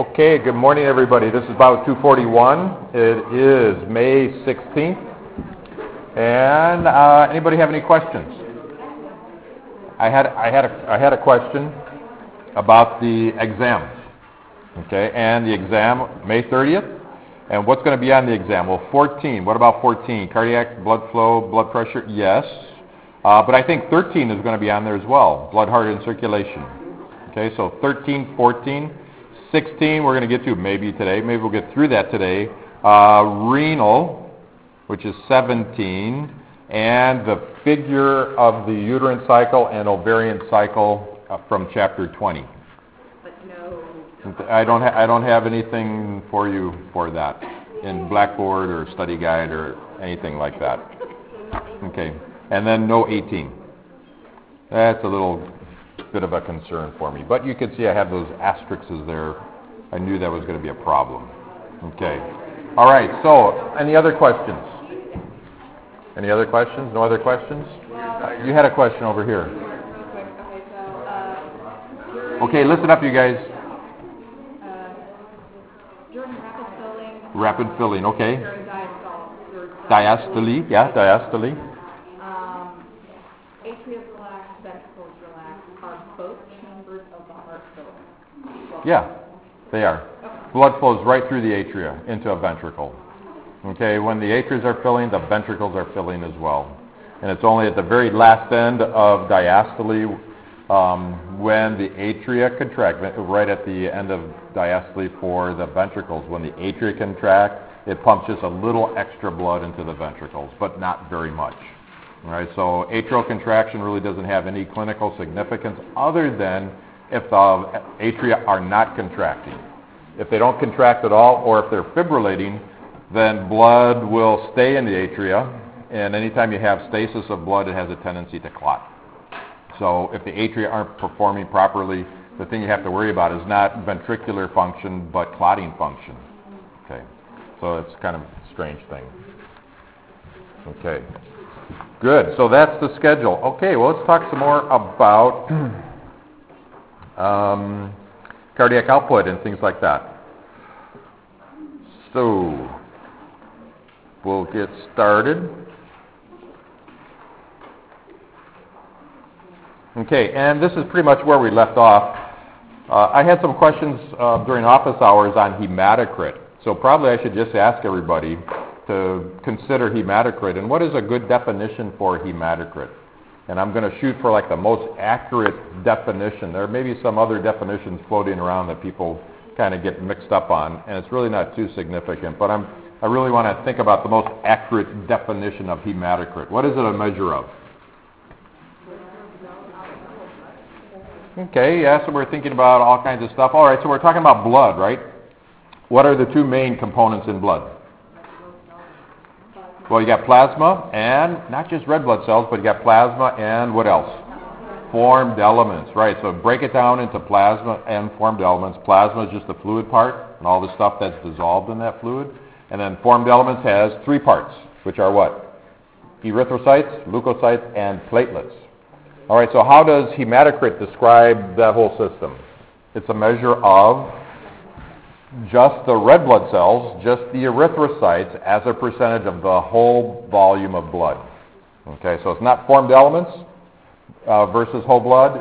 Okay, good morning everybody. This is about 241. It is May 16th. And anybody have any questions? I had a question about the exam. Okay, and the exam May 30th. And what's going to be on the exam? Well, 14. What about 14? Cardiac, blood flow, blood pressure? Yes. But I think 13 is going to be on there as well. Blood, heart, and circulation. Okay, so 13, 14. 16 we're going to get to maybe today. Maybe we'll get through that today. Renal, which is 17, and the figure of the uterine cycle and ovarian cycle from chapter 20. But no. I don't have anything for you for that in Blackboard or study guide or anything like that. Okay, and then no 18. That's a little bit of a concern for me, but you can see I have those asterisks there. I knew that was going to be a problem. Okay. All right. So, any other questions? Any other questions? No other questions? You had a question over here. Real quick. Okay, so Okay, listen up, you guys. during rapid filling. Rapid filling. Okay. During Diastole. Yeah, diastole. Atrium relaxed, ventricles relaxed. Are both chambers of the heart filled? Yeah, they are. Blood flows right through the atria into a ventricle. Okay, when the atria are filling, the ventricles are filling as well. And it's only at the very last end of diastole when the atria contract, right at the end of diastole for the ventricles. When the atria contract, it pumps just a little extra blood into the ventricles, but not very much. All right, so atrial contraction really doesn't have any clinical significance other than if the atria are not contracting. If they don't contract at all, or if they're fibrillating, then blood will stay in the atria, and anytime you have stasis of blood, it has a tendency to clot. So if the atria aren't performing properly, the thing you have to worry about is not ventricular function, but clotting function. Okay, so it's kind of a strange thing. Okay. Good. So that's the schedule. Okay, well, let's talk some more about cardiac output and things like that. So we'll get started. Okay, and this is pretty much where we left off. I had some questions during office hours on hematocrit. So probably I should just ask everybody to consider hematocrit, and what is a good definition for hematocrit? And I'm going to shoot for like the most accurate definition. There may be some other definitions floating around that people kind of get mixed up on, and it's really not too significant, but I really want to think about the most accurate definition of hematocrit. What is it a measure of? Okay, yeah, so we're thinking about all kinds of stuff. All right, so we're talking about blood, right? What are the two main components in blood? Well, you got plasma, and not just red blood cells, but you got plasma and what else? Formed elements, right? So break it down into plasma and formed elements. Plasma is just the fluid part, and all the stuff that's dissolved in that fluid. And then formed elements has three parts, which are what? Erythrocytes, leukocytes, and platelets. All right, so how does hematocrit describe that whole system? It's a measure of just the red blood cells, just the erythrocytes as a percentage of the whole volume of blood. Okay, so it's not formed elements versus whole blood,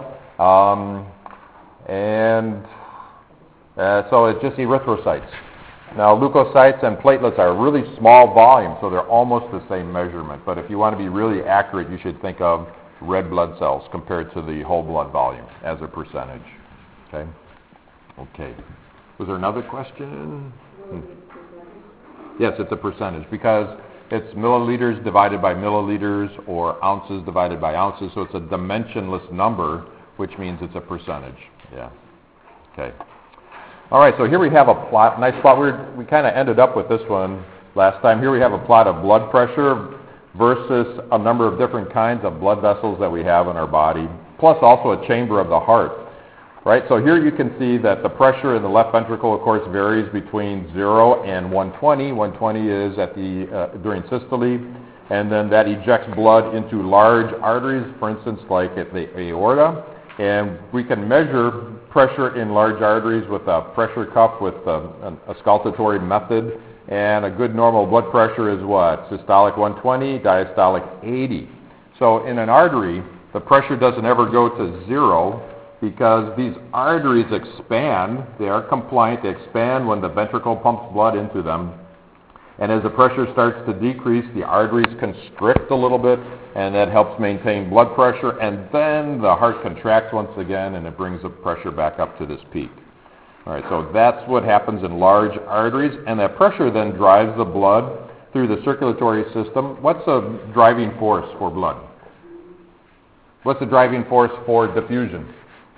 so it's just erythrocytes. Now, leukocytes and platelets are really small volume, so they're almost the same measurement. But if you want to be really accurate, you should think of red blood cells compared to the whole blood volume as a percentage. Okay? Okay. Was there another question? Yes, it's a percentage because it's milliliters divided by milliliters or ounces divided by ounces, so it's a dimensionless number, which means it's a percentage. Yeah. Okay. All right, so here we have a plot, nice plot. We kind of ended up with this one last time. Here we have a plot of blood pressure versus a number of different kinds of blood vessels that we have in our body, plus also a chamber of the heart. Right, so here you can see that the pressure in the left ventricle, of course, varies between 0 and 120. 120 is at during systole, and then that ejects blood into large arteries, for instance, like at the aorta. And we can measure pressure in large arteries with a pressure cuff with a auscultatory method. And a good normal blood pressure is what? Systolic 120, diastolic 80. So in an artery, the pressure doesn't ever go to zero because these arteries expand. They are compliant. They expand when the ventricle pumps blood into them. And as the pressure starts to decrease, the arteries constrict a little bit, and that helps maintain blood pressure. And then the heart contracts once again, and it brings the pressure back up to this peak. All right, so that's what happens in large arteries, and that pressure then drives the blood through the circulatory system. What's the driving force for blood? What's the driving force for diffusion?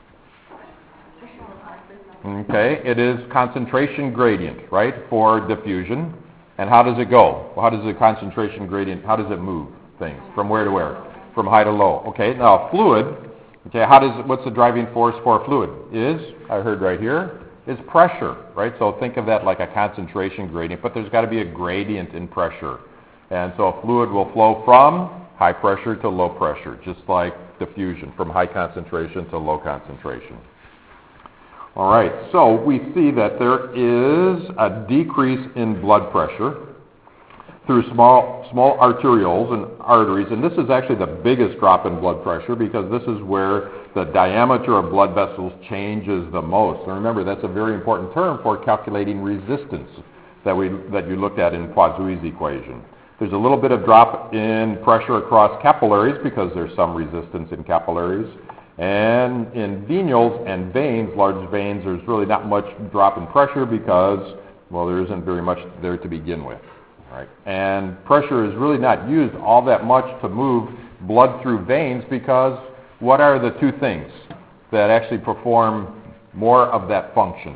Okay, it is concentration gradient, right, for diffusion. And how does it go? Well, how does the concentration gradient, how does it move things? From where to where? From high to low. Okay, now fluid, okay, what's the driving force for fluid? I heard right here, is pressure, right? So think of that like a concentration gradient, but there's got to be a gradient in pressure. And so fluid will flow from high pressure to low pressure, just like diffusion, from high concentration to low concentration. All right, so we see that there is a decrease in blood pressure through small arterioles and arteries, and this is actually the biggest drop in blood pressure because this is where the diameter of blood vessels changes the most. And remember, that's a very important term for calculating resistance that you looked at in Poiseuille's equation. There's a little bit of drop in pressure across capillaries because there's some resistance in capillaries. And in venules and veins, large veins, there's really not much drop in pressure because, well, there isn't very much there to begin with. Right? And pressure is really not used all that much to move blood through veins because what are the two things that actually perform more of that function?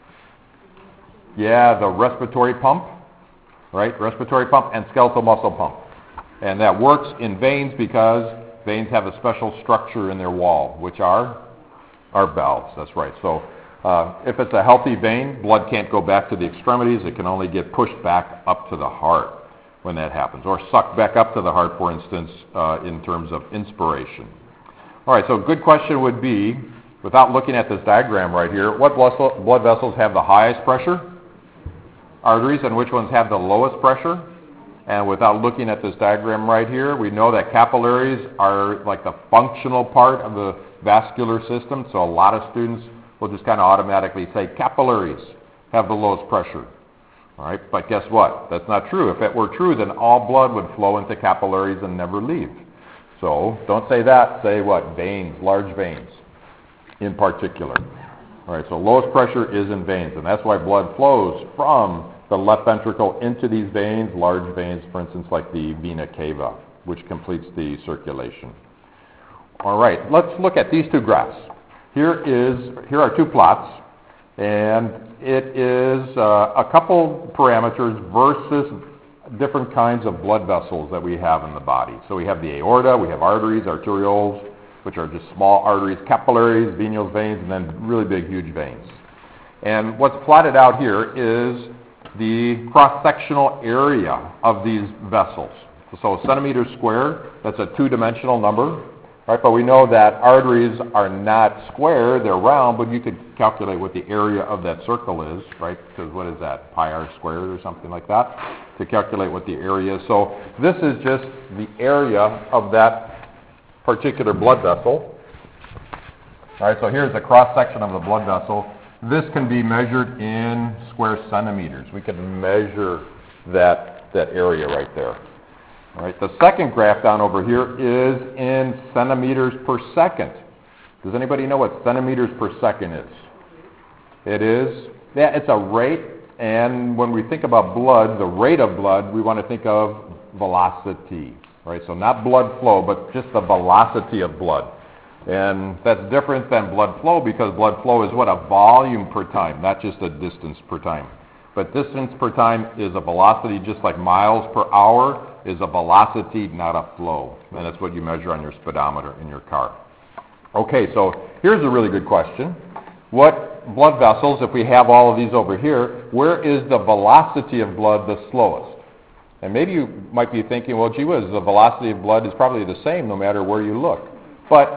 Yeah, the respiratory pump, right? Respiratory pump and skeletal muscle pump. And that works in veins because veins have a special structure in their wall, which are valves. That's right. So if it's a healthy vein, blood can't go back to the extremities. It can only get pushed back up to the heart when that happens, or sucked back up to the heart, for instance, in terms of inspiration. All right, so a good question would be, without looking at this diagram right here, what blood vessels have the highest pressure? Arteries, and which ones have the lowest pressure? And without looking at this diagram right here, we know that capillaries are like the functional part of the vascular system. So a lot of students will just kind of automatically say capillaries have the lowest pressure. All right, but guess what? That's not true. If it were true, then all blood would flow into capillaries and never leave. So don't say that. Say what? Veins, large veins in particular. All right, so lowest pressure is in veins, and that's why blood flows from the left ventricle into these veins, large veins, for instance, like the vena cava, which completes the circulation. All right, let's look at these two graphs. Here are two plots, and it is a couple parameters versus different kinds of blood vessels that we have in the body. So we have the aorta, we have arteries, arterioles, which are just small arteries, capillaries, venules, veins, and then really big, huge veins. And what's plotted out here is the cross-sectional area of these vessels. So centimeters squared, that's a two-dimensional number, right? But we know that arteries are not square, they're round, but you could calculate what the area of that circle is, right? Because what is that, pi r squared or something like that, to calculate what the area is. So this is just the area of that particular blood vessel. All right, so here's the cross-section of the blood vessel. This can be measured in square centimeters. We can measure that area right there. All right, the second graph down over here is in centimeters per second. Does anybody know what centimeters per second is? It is, yeah, it's a rate, and when we think about blood, the rate of blood, we want to think of velocity, right? So not blood flow, but just the velocity of blood. And that's different than blood flow because blood flow is what? A volume per time, not just a distance per time. But distance per time is a velocity, just like miles per hour is a velocity, not a flow. And that's what you measure on your speedometer in your car. Okay, so here's a really good question. What blood vessels, if we have all of these over here, where is the velocity of blood the slowest? And maybe you might be thinking, well, gee whiz, the velocity of blood is probably the same no matter where you look. But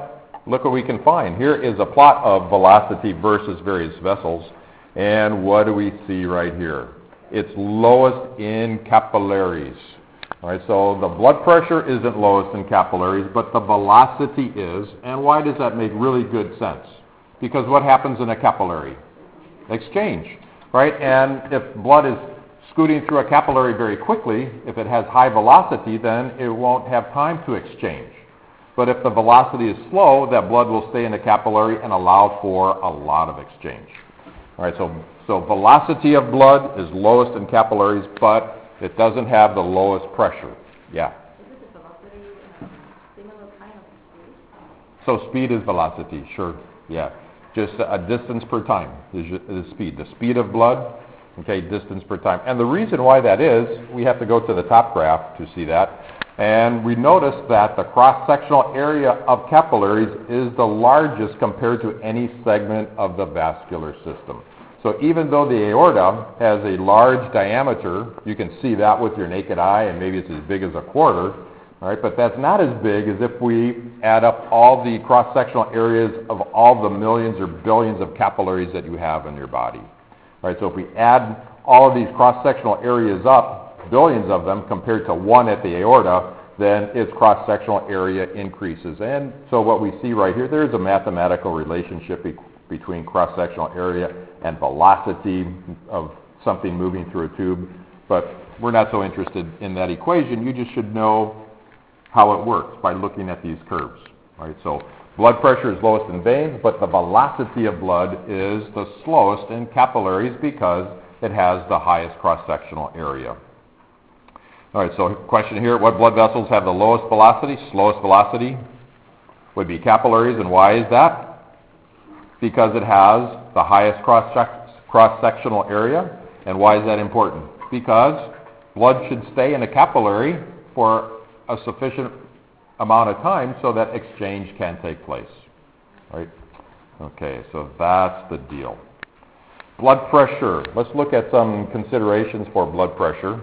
look what we can find. Here is a plot of velocity versus various vessels. And what do we see right here? It's lowest in capillaries. All right, so the blood pressure isn't lowest in capillaries, but the velocity is. And why does that make really good sense? Because what happens in a capillary? Exchange, right? And if blood is scooting through a capillary very quickly, if it has high velocity, then it won't have time to exchange. But if the velocity is slow, that blood will stay in the capillary and allow for a lot of exchange. All right, so velocity of blood is lowest in capillaries, but it doesn't have the lowest pressure. Yeah. Is it the velocity similar kind of speed? So speed is velocity, sure. Yeah. Just a distance per time is speed. The speed of blood, okay, distance per time. And the reason why that is, we have to go to the top graph to see that. And we notice that the cross-sectional area of capillaries is the largest compared to any segment of the vascular system. So even though the aorta has a large diameter, you can see that with your naked eye, and maybe it's as big as a quarter, all right, but that's not as big as if we add up all the cross-sectional areas of all the millions or billions of capillaries that you have in your body. All right, so if we add all of these cross-sectional areas up, billions of them compared to one at the aorta, then its cross-sectional area increases. And so what we see right here, there is a mathematical relationship between cross-sectional area and velocity of something moving through a tube, but we're not so interested in that equation. You just should know how it works by looking at these curves. All right, so blood pressure is lowest in veins, but the velocity of blood is the slowest in capillaries because it has the highest cross-sectional area. All right, so question here, what blood vessels have the lowest velocity? Slowest velocity would be capillaries, and why is that? Because it has the highest cross-sectional area. And why is that important? Because blood should stay in a capillary for a sufficient amount of time so that exchange can take place. Right? Okay, so that's the deal. Blood pressure. Let's look at some considerations for blood pressure.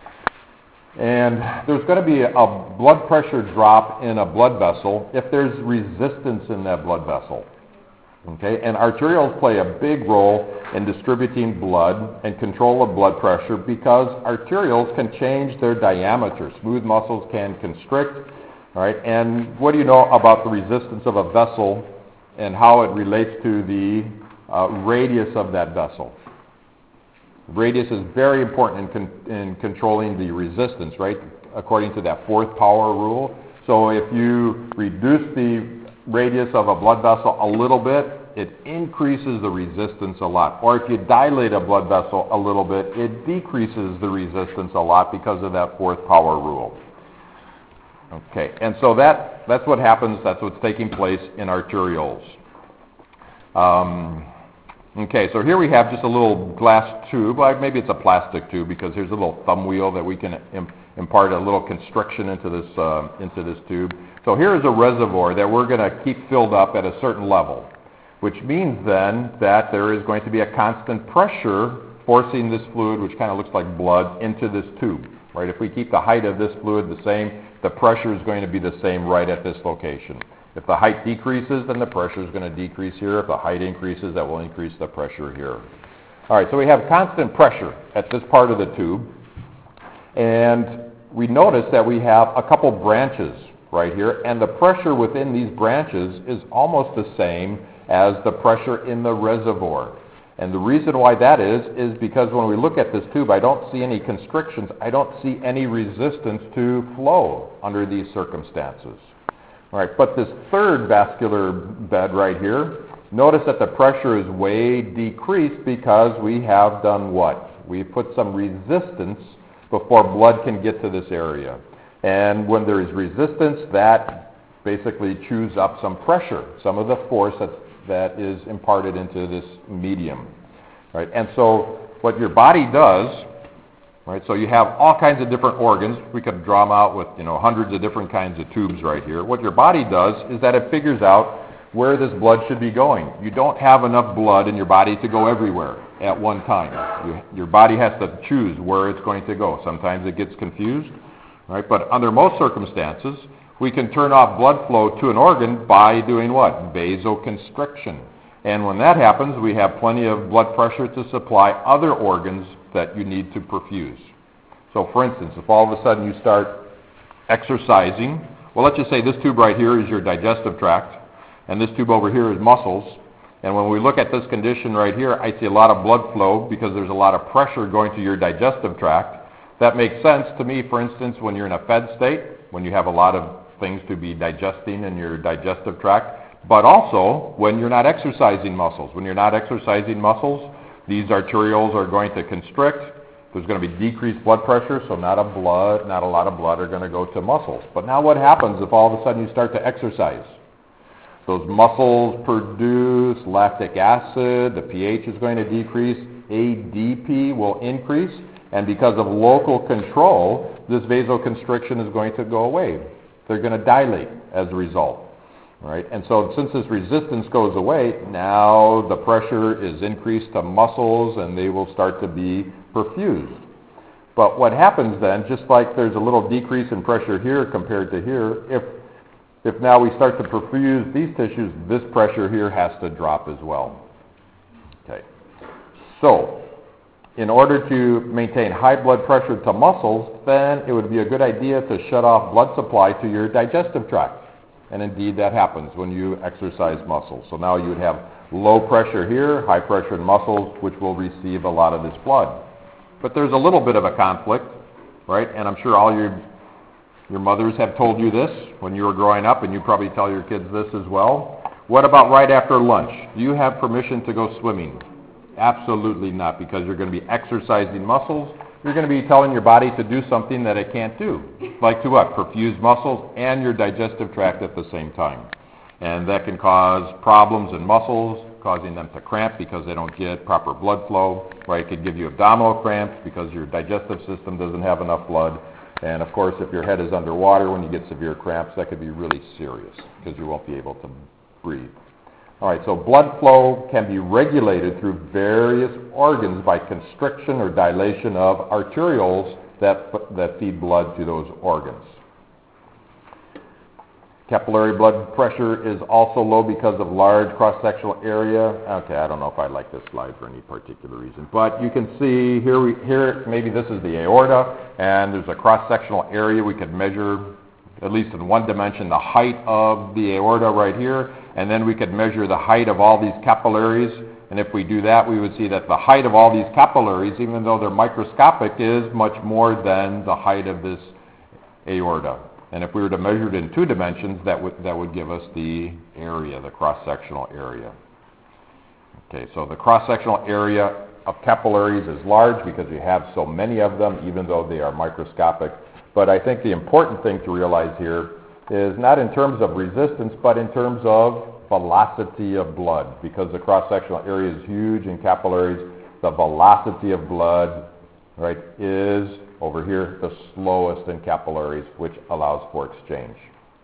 And there's going to be a blood pressure drop in a blood vessel if there's resistance in that blood vessel. Okay, and arterioles play a big role in distributing blood and control of blood pressure because arterioles can change their diameter. Smooth muscles can constrict. All right, and what do you know about the resistance of a vessel and how it relates to the radius of that vessel? Radius is very important in controlling the resistance, right, according to that fourth power rule. So if you reduce the radius of a blood vessel a little bit, it increases the resistance a lot. Or if you dilate a blood vessel a little bit, it decreases the resistance a lot because of that fourth power rule. Okay, and so that's what happens, that's what's taking place in arterioles. Okay, so here we have just a little glass tube, like maybe it's a plastic tube because here's a little thumb wheel that we can impart a little constriction into this tube. So here is a reservoir that we're going to keep filled up at a certain level, which means then that there is going to be a constant pressure forcing this fluid, which kind of looks like blood, into this tube. Right? If we keep the height of this fluid the same, the pressure is going to be the same right at this location. If the height decreases, then the pressure is going to decrease here. If the height increases, that will increase the pressure here. All right, so we have constant pressure at this part of the tube. And we notice that we have a couple branches right here, and the pressure within these branches is almost the same as the pressure in the reservoir. And the reason why that is because when we look at this tube, I don't see any constrictions. I don't see any resistance to flow under these circumstances. All right, but this third vascular bed right here, notice that the pressure is way decreased because we have done what? We put some resistance before blood can get to this area. And when there is resistance, that basically chews up some pressure, some of the force that is imparted into this medium. Right? And so what your body does, right, so you have all kinds of different organs. We could draw them out with hundreds of different kinds of tubes right here. What your body does is that it figures out where this blood should be going. You don't have enough blood in your body to go everywhere at one time. Your body has to choose where it's going to go. Sometimes it gets confused, right? But under most circumstances, We can turn off blood flow to an organ by doing what? Vasoconstriction. And when that happens, we have plenty of blood pressure to supply other organs that you need to perfuse. So for instance, if all of a sudden you start exercising, well, let's just say this tube right here is your digestive tract, and this tube over here is muscles. And when we look at this condition right here, I see a lot of blood flow because there's a lot of pressure going to your digestive tract. That makes sense to me, for instance, when you're in a fed state, when you have a lot of things to be digesting in your digestive tract, but also when you're not exercising muscles. When you're not exercising muscles, these arterioles are going to constrict. There's going to be decreased blood pressure, so not a lot of blood are going to go to muscles. But now what happens if all of a sudden you start to exercise? Those muscles produce lactic acid, the pH is going to decrease, ADP will increase, and because of local control, this vasoconstriction is going to go away. They're going to dilate as a result. Right? And so since this resistance goes away, now the pressure is increased to muscles and they will start to be perfused. But what happens then, just like there's a little decrease in pressure here compared to here, if now we start to perfuse these tissues, this pressure here has to drop as well. Okay. So in order to maintain high blood pressure to muscles, then it would be a good idea to shut off blood supply to your digestive tract. And indeed that happens when you exercise muscles. So now you would have low pressure here, high pressure in muscles, which will receive a lot of this blood. But there's a little bit of a conflict, right? And I'm sure all your mothers have told you this when you were growing up, and you probably tell your kids this as well. What about right after lunch? Do you have permission to go swimming? Absolutely not, because you're going to be exercising muscles. You're going to be telling your body to do something that it can't do. Like to what? Perfuse muscles and your digestive tract at the same time. And that can cause problems in muscles, causing them to cramp because they don't get proper blood flow. Right? It could give you abdominal cramps because your digestive system doesn't have enough blood. And of course, if your head is underwater when you get severe cramps, that could be really serious because you won't be able to breathe. All right, so blood flow can be regulated through various organs by constriction or dilation of arterioles that feed blood to those organs. Capillary blood pressure is also low because of large cross-sectional area. Okay, I don't know if I like this slide for any particular reason, but you can see here maybe this is the aorta, and there's a cross-sectional area. We could measure, at least in one dimension, the height of the aorta right here, and then we could measure the height of all these capillaries. And if we do that, we would see that the height of all these capillaries, even though they're microscopic, is much more than the height of this aorta. And if we were to measure it in two dimensions, that would give us the area, the cross-sectional area. Okay, so the cross-sectional area of capillaries is large because we have so many of them, even though they are microscopic. But I think the important thing to realize here is not in terms of resistance, but in terms of velocity of blood. Because the cross-sectional area is huge in capillaries, the velocity of blood, right, is over here the slowest in capillaries, which allows for exchange.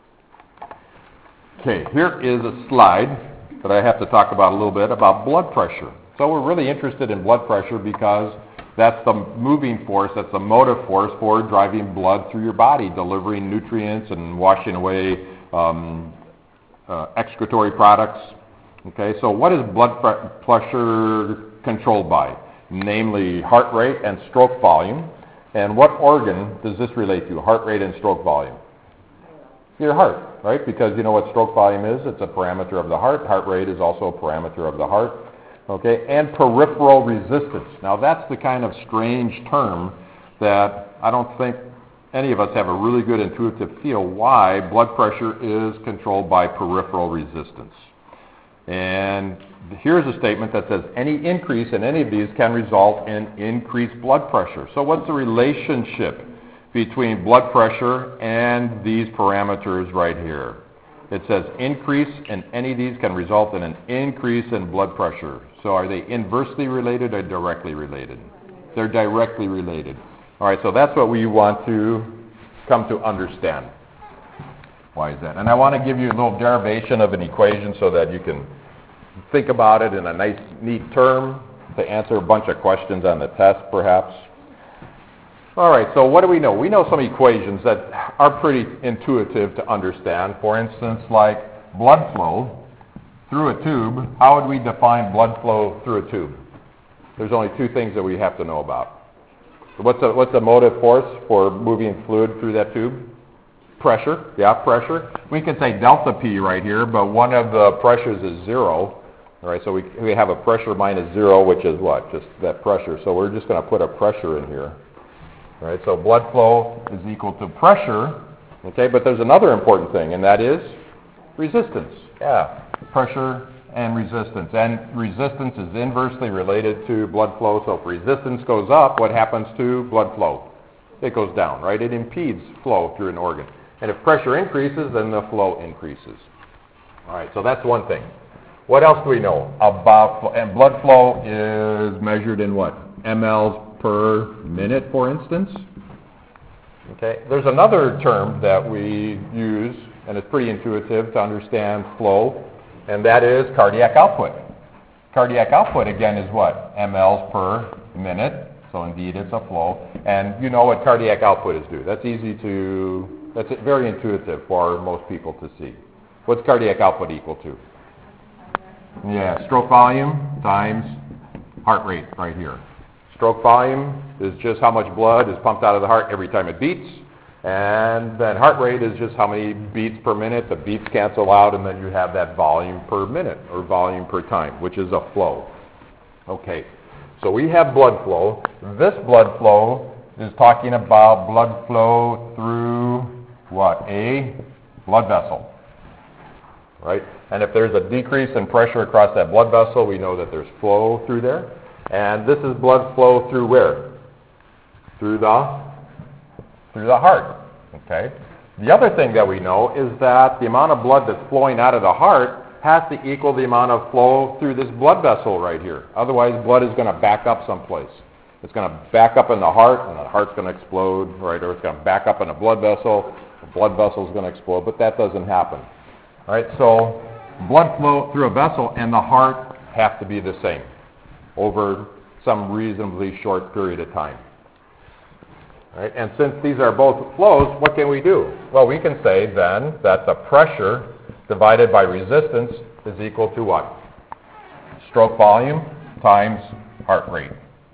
Okay, here is a slide that I have to talk about a little bit about blood pressure. So we're really interested in blood pressure because that's the moving force, that's the motive force for driving blood through your body, delivering nutrients and washing away excretory products. Okay, so what is blood pressure controlled by? Namely, heart rate and stroke volume. And what organ does this relate to, heart rate and stroke volume? Your heart, right? Because you know what stroke volume is? It's a parameter of the heart. Heart rate is also a parameter of the heart. Okay, and peripheral resistance. Now that's the kind of strange term that I don't think any of us have a really good intuitive feel why blood pressure is controlled by peripheral resistance. And here's a statement that says any increase in any of these can result in increased blood pressure. So what's the relationship between blood pressure and these parameters right here? It says increase in any of these can result in an increase in blood pressure. So are they inversely related or directly related? They're directly related. All right, so that's what we want to come to understand. Why is that? And I want to give you a little derivation of an equation so that you can think about it in a nice, neat term to answer a bunch of questions on the test, perhaps. All right, so what do we know? We know some equations that are pretty intuitive to understand. For instance, like blood flow through a tube. How would we define blood flow through a tube? There's only two things that we have to know about. What's the motive force for moving fluid through that tube? Pressure. Yeah, pressure. We could say delta P right here, but one of the pressures is 0. All right, so we have a pressure minus 0, which is what? Just that pressure. So we're just going to put a pressure in here. All right, so blood flow is equal to pressure. Okay, but there's another important thing, and that is resistance. Yeah, pressure and resistance. And resistance is inversely related to blood flow. So if resistance goes up, what happens to blood flow? It goes down, right? It impedes flow through an organ. And if pressure increases, then the flow increases. All right, so that's one thing. What else do we know about flow? And blood flow is measured in what? mLs per minute, for instance. Okay, there's another term that we use, and it's pretty intuitive to understand flow, and that is cardiac output. Cardiac output, again, is what? mLs per minute, so indeed it's a flow. And you know what cardiac output is due. That's very intuitive for most people to see. What's cardiac output equal to? Yeah, stroke volume times heart rate right here. Stroke volume is just how much blood is pumped out of the heart every time it beats. And then heart rate is just how many beats per minute. The beats cancel out, and then you have that volume per minute or volume per time, which is a flow. Okay, so we have blood flow. This blood flow is talking about blood flow through what? A blood vessel. Right? And if there's a decrease in pressure across that blood vessel, we know that there's flow through there. And this is blood flow through where? Through the heart. Okay? The other thing that we know is that the amount of blood that's flowing out of the heart has to equal the amount of flow through this blood vessel right here. Otherwise, blood is going to back up someplace. It's going to back up in the heart, and the heart's going to explode, right? Or it's going to back up in a blood vessel. The blood vessel is going to explode, but that doesn't happen. All right, so blood flow through a vessel and the heart have to be the same over some reasonably short period of time. All right, and since these are both flows, what can we do? Well, we can say then that the pressure divided by resistance is equal to what? Stroke volume times heart rate.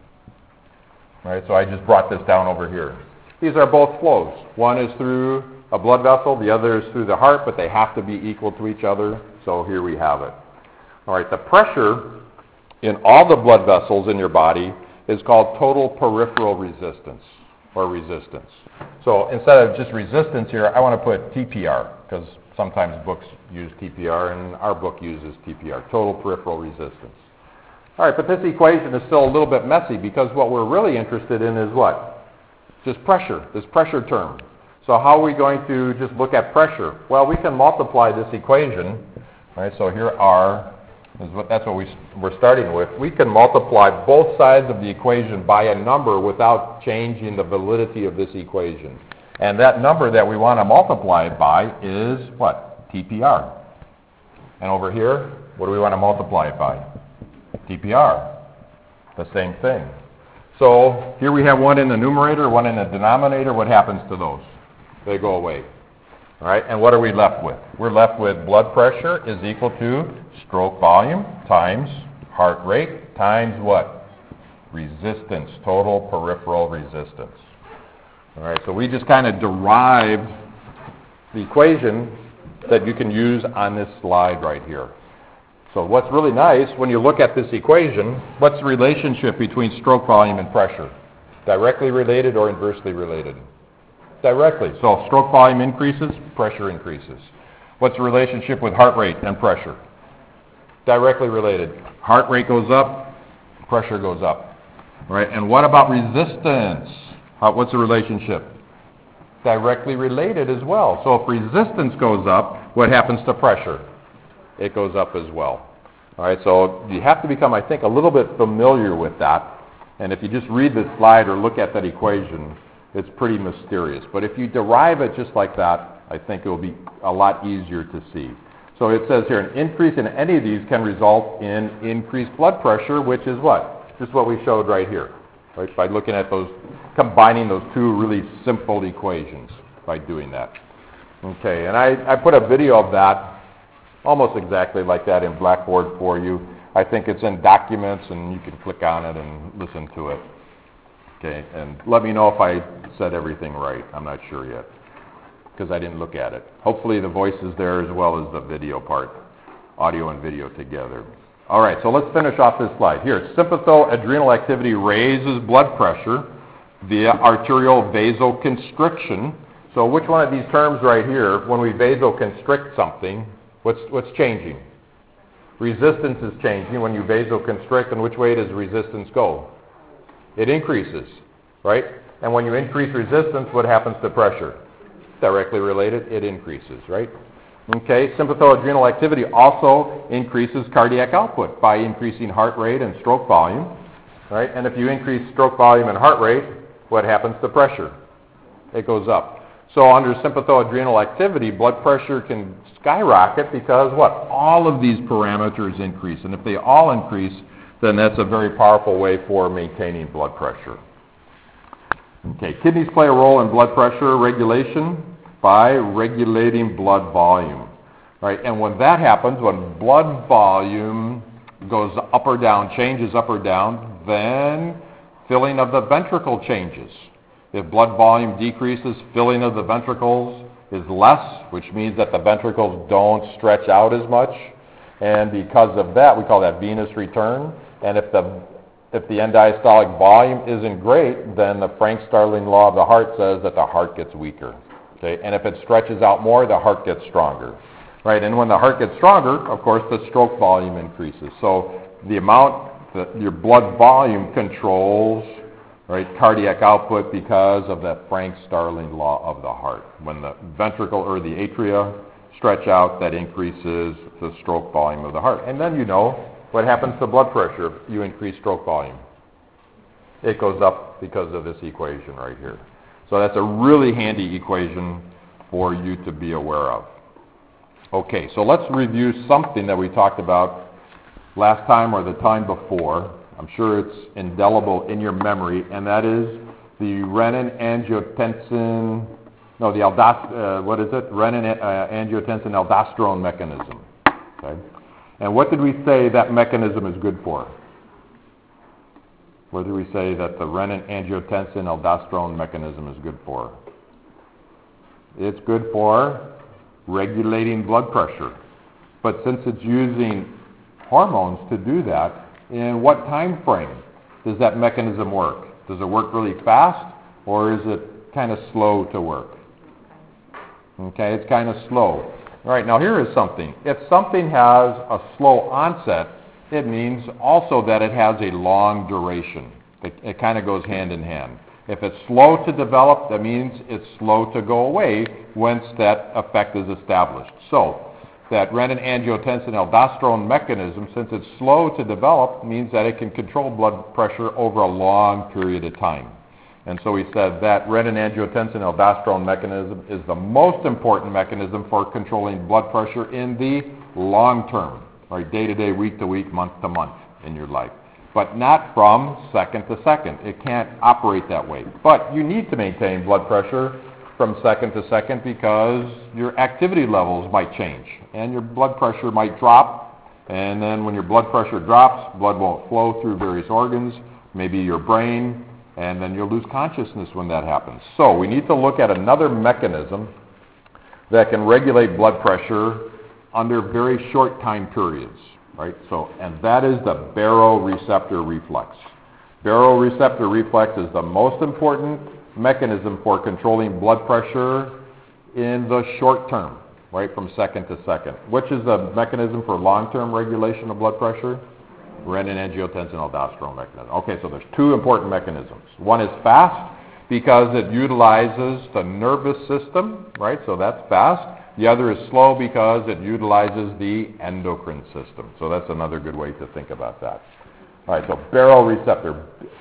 All right, so I just brought this down over here. These are both flows. One is through a blood vessel, the other is through the heart, but they have to be equal to each other, so here we have it. All right, the pressure in all the blood vessels in your body is called total peripheral resistance, or resistance. So instead of just resistance here, I want to put TPR, because sometimes books use TPR, and our book uses TPR, total peripheral resistance. All right, but this equation is still a little bit messy, because what we're really interested in is what? Just pressure, this pressure term. So how are we going to just look at pressure? Well, we can multiply this equation. Right, so that's what we're starting with. We can multiply both sides of the equation by a number without changing the validity of this equation. And that number that we want to multiply it by is what? TPR. And over here, what do we want to multiply it by? TPR. The same thing. So here we have one in the numerator, one in the denominator. What happens to those? They go away. All right, and what are we left with? We're left with blood pressure is equal to stroke volume times heart rate times what? Resistance, total peripheral resistance. All right, so we just kind of derived the equation that you can use on this slide right here. So what's really nice, when you look at this equation, what's the relationship between stroke volume and pressure? Directly related or inversely related? Directly. So stroke volume increases, pressure increases. What's the relationship with heart rate and pressure? Directly related. Heart rate goes up, pressure goes up. Right? And what about resistance? What's the relationship? Directly related as well. So if resistance goes up, what happens to pressure? It goes up as well. All right, so you have to become, I think, a little bit familiar with that. And if you just read this slide or look at that equation, it's pretty mysterious. But if you derive it just like that, I think it will be a lot easier to see. So it says here, an increase in any of these can result in increased blood pressure, which is what? Just what we showed right here. right? By looking at those, combining those two really simple equations by doing that. Okay, and I put a video of that almost exactly like that in Blackboard for you. I think it's in Documents, and you can click on it and listen to it. Okay, and let me know if I said everything right. I'm not sure yet, because I didn't look at it. Hopefully the voice is there as well as the video part, audio and video together. All right, so let's finish off this slide. Here, sympathoadrenal activity raises blood pressure via arterial vasoconstriction. So which one of these terms right here, when we vasoconstrict something, what's changing? Resistance is changing when you vasoconstrict, and which way does resistance go? It increases, right? And when you increase resistance, what happens to pressure? Directly related, it increases, right? Okay, sympathoadrenal activity also increases cardiac output by increasing heart rate and stroke volume, right? And if you increase stroke volume and heart rate, what happens to pressure? It goes up. So under sympathoadrenal activity, blood pressure can skyrocket because what? All of these parameters increase. And if they all increase, then that's a very powerful way for maintaining blood pressure. Okay, kidneys play a role in blood pressure regulation by regulating blood volume, right? And when that happens, when blood volume goes up or down, changes up or down, then filling of the ventricle changes. If blood volume decreases, filling of the ventricles is less, which means that the ventricles don't stretch out as much. And because of that, we call that venous return. And if the end diastolic volume isn't great, then the Frank-Starling law of the heart says that the heart gets weaker. Okay? And if it stretches out more, the heart gets stronger. Right? And when the heart gets stronger, of course, the stroke volume increases. So the amount that your blood volume controls, right, cardiac output because of that Frank-Starling law of the heart. When the ventricle or the atria stretch out, that increases the stroke volume of the heart. And then you know what happens to blood pressure if you increase stroke volume. It goes up because of this equation right here. So that's a really handy equation for you to be aware of. Okay, so let's review something that we talked about last time or the time before. I'm sure it's indelible in your memory, and that is the renin-angiotensin, renin-angiotensin-aldosterone mechanism. Okay? And what did we say that mechanism is good for? What did we say that the renin-angiotensin-aldosterone mechanism is good for? It's good for regulating blood pressure. But since it's using hormones to do that, in what time frame does that mechanism work? Does it work really fast, or is it kind of slow to work? Okay, it's kind of slow. All right, now here is something. If something has a slow onset, it means also that it has a long duration. It kind of goes hand in hand. If it's slow to develop, that means it's slow to go away once that effect is established. So that renin-angiotensin-aldosterone mechanism, since it's slow to develop, means that it can control blood pressure over a long period of time. And so we said that renin-angiotensin-aldosterone mechanism is the most important mechanism for controlling blood pressure in the long term, right, day to day, week to week, month to month in your life. But not from second to second. It can't operate that way. But you need to maintain blood pressure from second to second because your activity levels might change and your blood pressure might drop. And then when your blood pressure drops, blood won't flow through various organs, maybe your brain, and then you'll lose consciousness when that happens. So we need to look at another mechanism that can regulate blood pressure under very short time periods, right? So, and that is the baroreceptor reflex. Baroreceptor reflex is the most important mechanism for controlling blood pressure in the short term, right, from second to second. Which is the mechanism for long-term regulation of blood pressure? Renin-angiotensin-aldosterone mechanism. Okay, so there's two important mechanisms. One is fast because it utilizes the nervous system, right, so that's fast. The other is slow because it utilizes the endocrine system. So that's another good way to think about that. All right, so baroreceptor.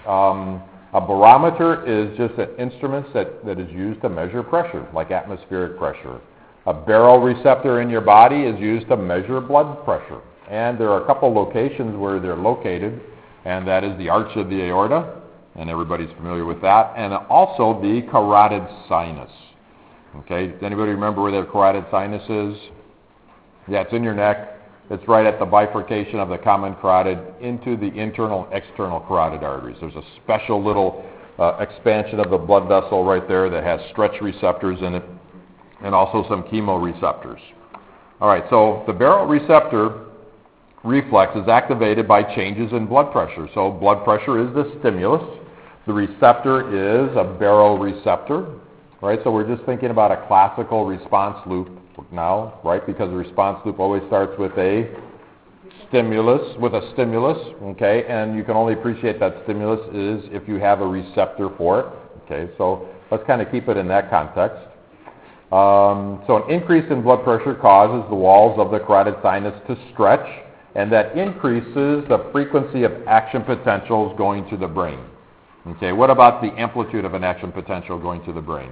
A barometer is just an instrument that is used to measure pressure, like atmospheric pressure. A baroreceptor in your body is used to measure blood pressure. And there are a couple locations where they're located, and that is the arch of the aorta and everybody's familiar with that, and also the carotid sinus. Okay, does anybody remember where the carotid sinus is? Yeah, it's in your neck. It's right at the bifurcation of the common carotid into the internal and external carotid arteries. There's a special little expansion of the blood vessel right there that has stretch receptors in it, and also some chemoreceptors. All right, so the baroreceptor reflex is activated by changes in blood pressure. So blood pressure is the stimulus. The receptor is a baroreceptor, right? So we're just thinking about a classical response loop now, right? Because the response loop always starts with a stimulus, okay? And you can only appreciate that stimulus is if you have a receptor for it, okay? So let's kind of keep it in that context. So an increase in blood pressure causes the walls of the carotid sinus to stretch, and that increases the frequency of action potentials going to the brain. Okay, what about the amplitude of an action potential going to the brain?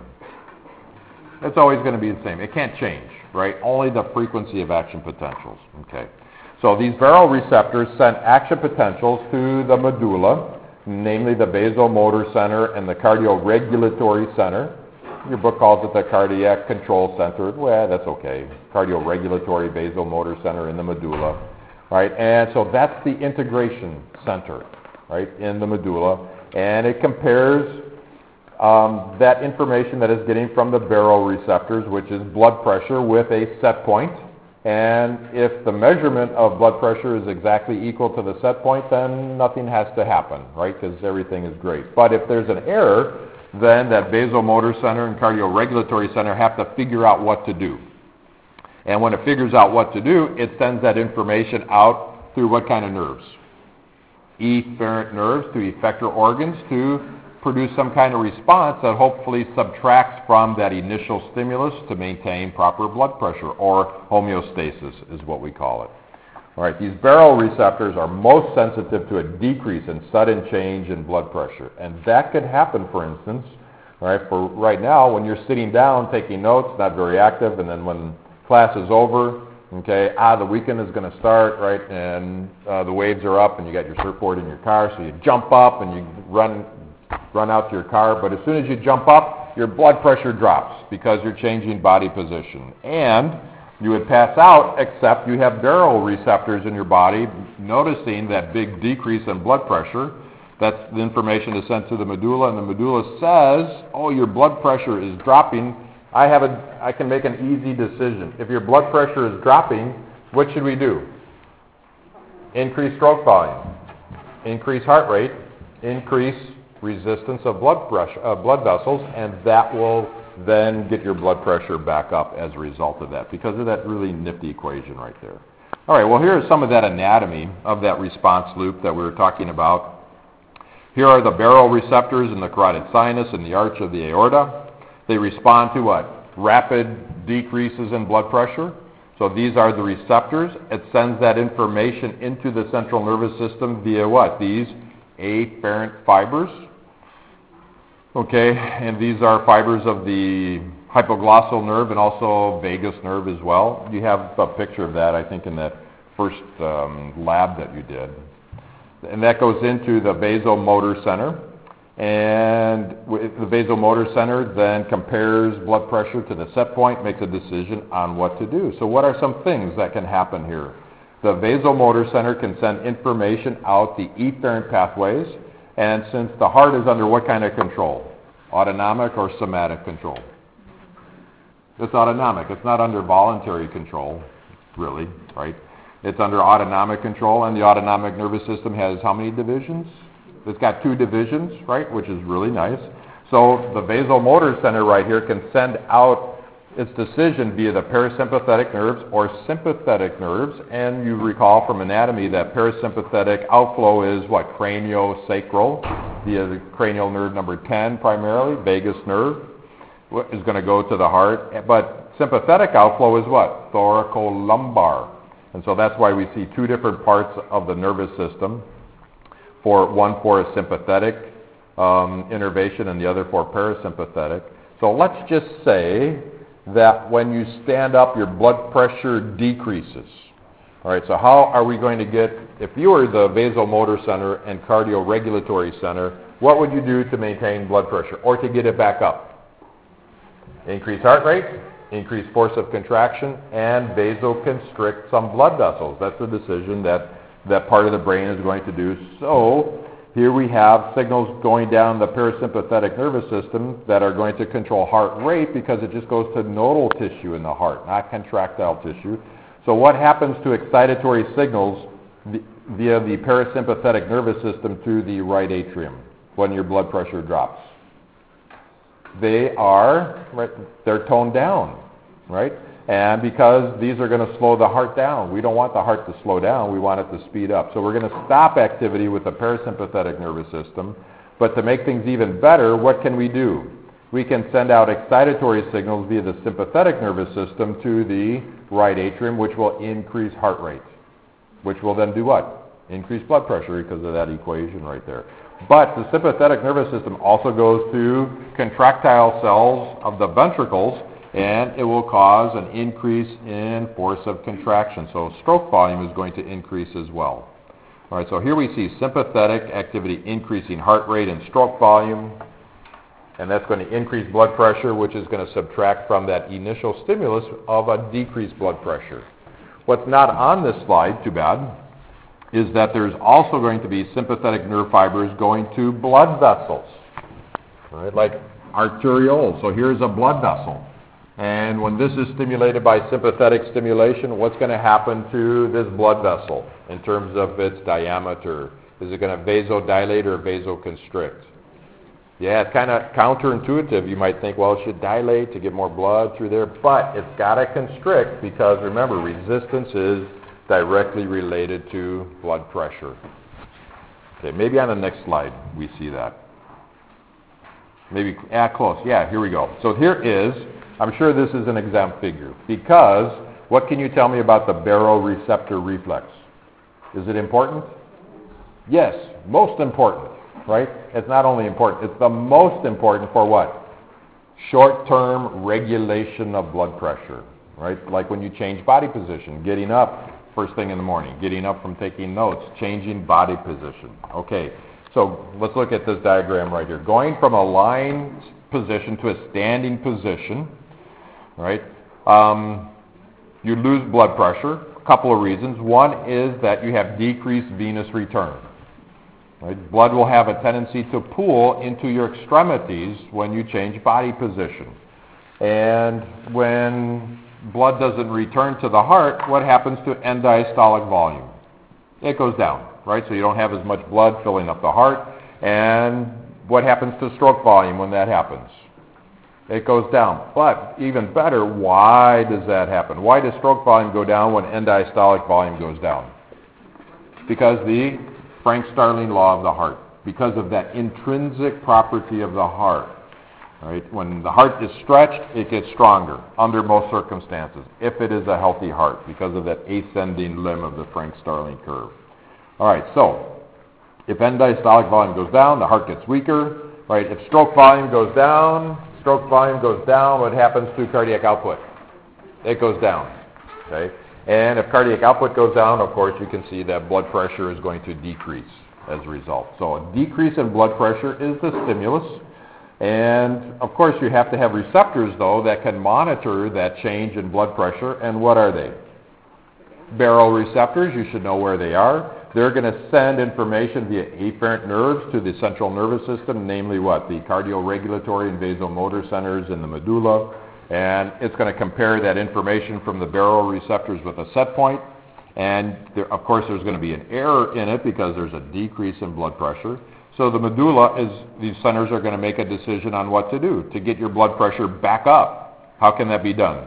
It's always going to be the same. It can't change, right? Only the frequency of action potentials. Okay, so these baroreceptors send action potentials to the medulla, namely the vasomotor center and the cardioregulatory center. Your book calls it the cardiac control center. Well, that's okay. Cardioregulatory vasomotor center in the medulla, right? And so that's the integration center, right, in the medulla. And it compares that information that it's getting from the baroreceptors, which is blood pressure, with a set point. And if the measurement of blood pressure is exactly equal to the set point, then nothing has to happen, right, because everything is great. But if there's an error, then that vasomotor center and cardioregulatory center have to figure out what to do. And when it figures out what to do, it sends that information out through what kind of nerves? Efferent nerves to effector organs to produce some kind of response that hopefully subtracts from that initial stimulus to maintain proper blood pressure, or homeostasis is what we call it. All right, these baroreceptors are most sensitive to a decrease in sudden change in blood pressure. And that could happen, for instance, all right, for right now, when you're sitting down taking notes, not very active, and then when class is over, okay, the weekend is going to start, right, and the waves are up, and you got your surfboard in your car, so you jump up and you run out to your car, but as soon as you jump up, your blood pressure drops because you're changing body position. And you would pass out, except you have baroreceptors in your body noticing that big decrease in blood pressure. That's the information is sent to the medulla, and the medulla says, oh, your blood pressure is dropping. I can make an easy decision. If your blood pressure is dropping, what should we do? Increase stroke volume, increase heart rate, increase resistance of blood vessels, and that will then get your blood pressure back up as a result of that, because of that really nifty equation right there. All right, well, here is some of that anatomy of that response loop that we were talking about. Here are the baroreceptors in the carotid sinus and the arch of the aorta. They respond to what? Rapid decreases in blood pressure. So these are the receptors. It sends that information into the central nervous system via what? These afferent fibers. Okay, and these are fibers of the hypoglossal nerve and also vagus nerve as well. You have a picture of that, I think, in that first lab that you did. And that goes into the vasomotor center. And the vasomotor center then compares blood pressure to the set point, makes a decision on what to do. So what are some things that can happen here? The vasomotor center can send information out the efferent pathways. And since the heart is under what kind of control? Autonomic or somatic control? It's autonomic. It's not under voluntary control, really, right? It's under autonomic control, and the autonomic nervous system has how many divisions? It's got 2 divisions, right, which is really nice. So the vasomotor center right here can send out its decision via the parasympathetic nerves or sympathetic nerves, and you recall from anatomy that parasympathetic outflow is what? Craniosacral, via the cranial nerve number 10 primarily, vagus nerve is going to go to the heart, but sympathetic outflow is what? Thoracolumbar. And so that's why we see 2 different parts of the nervous system, one for a sympathetic innervation and the other for parasympathetic. So let's just say that when you stand up, your blood pressure decreases. All right, so how are we going to get, if you were the vasomotor center and cardioregulatory center, what would you do to maintain blood pressure or to get it back up? Increase heart rate, increase force of contraction, and vasoconstrict some blood vessels. That's the decision that part of the brain is going to do. So here we have signals going down the parasympathetic nervous system that are going to control heart rate because it just goes to nodal tissue in the heart, not contractile tissue. So what happens to excitatory signals via the parasympathetic nervous system to the right atrium when your blood pressure drops? They're toned down, right? And because these are going to slow the heart down. We don't want the heart to slow down. We want it to speed up. So we're going to stop activity with the parasympathetic nervous system. But to make things even better, what can we do? We can send out excitatory signals via the sympathetic nervous system to the right atrium, which will increase heart rate, which will then do what? Increase blood pressure because of that equation right there. But the sympathetic nervous system also goes to contractile cells of the ventricles, and it will cause an increase in force of contraction. So stroke volume is going to increase as well. All right, so here we see sympathetic activity increasing heart rate and stroke volume, and that's going to increase blood pressure, which is going to subtract from that initial stimulus of a decreased blood pressure. What's not on this slide, too bad, is that there's also going to be sympathetic nerve fibers going to blood vessels, right, like arterioles. So here's a blood vessel. And when this is stimulated by sympathetic stimulation, what's going to happen to this blood vessel in terms of its diameter? Is it going to vasodilate or vasoconstrict? Yeah, it's kind of counterintuitive. You might think, well, it should dilate to get more blood through there, but it's got to constrict because, remember, resistance is directly related to blood pressure. Okay, maybe on the next slide we see that. Maybe, close. Yeah, here we go. So here is, I'm sure this is an exam figure, because what can you tell me about the baroreceptor reflex? Is it important? Yes, most important, right? It's not only important, it's the most important for what? Short-term regulation of blood pressure, right? Like when you change body position, getting up first thing in the morning, getting up from taking notes, changing body position. Okay, so let's look at this diagram right here. Going from a lying position to a standing position, right? You lose blood pressure. A couple of reasons. One is that you have decreased venous return. Right? Blood will have a tendency to pool into your extremities when you change body position. And when blood doesn't return to the heart, what happens to end diastolic volume? It goes down, right? So you don't have as much blood filling up the heart. And what happens to stroke volume when that happens? It goes down. But even better, why does that happen? Why does stroke volume go down when end diastolic volume goes down? Because the Frank-Starling law of the heart. Because of that intrinsic property of the heart. Right? When the heart is stretched, it gets stronger under most circumstances, if it is a healthy heart, because of that ascending limb of the Frank-Starling curve. All right, so if end diastolic volume goes down, the heart gets weaker. Right? If stroke volume goes down, what happens to cardiac output? It goes down. Okay? And if cardiac output goes down, of course, you can see that blood pressure is going to decrease as a result. So a decrease in blood pressure is the stimulus. And, of course, you have to have receptors, though, that can monitor that change in blood pressure. And what are they? Baroreceptors. You should know where they are. They're going to send information via afferent nerves to the central nervous system, namely what? The cardioregulatory and vasomotor centers in the medulla. And it's going to compare that information from the baroreceptors with a set point. And, of course, there's going to be an error in it because there's a decrease in blood pressure. So the medulla these centers are going to make a decision on what to do to get your blood pressure back up. How can that be done?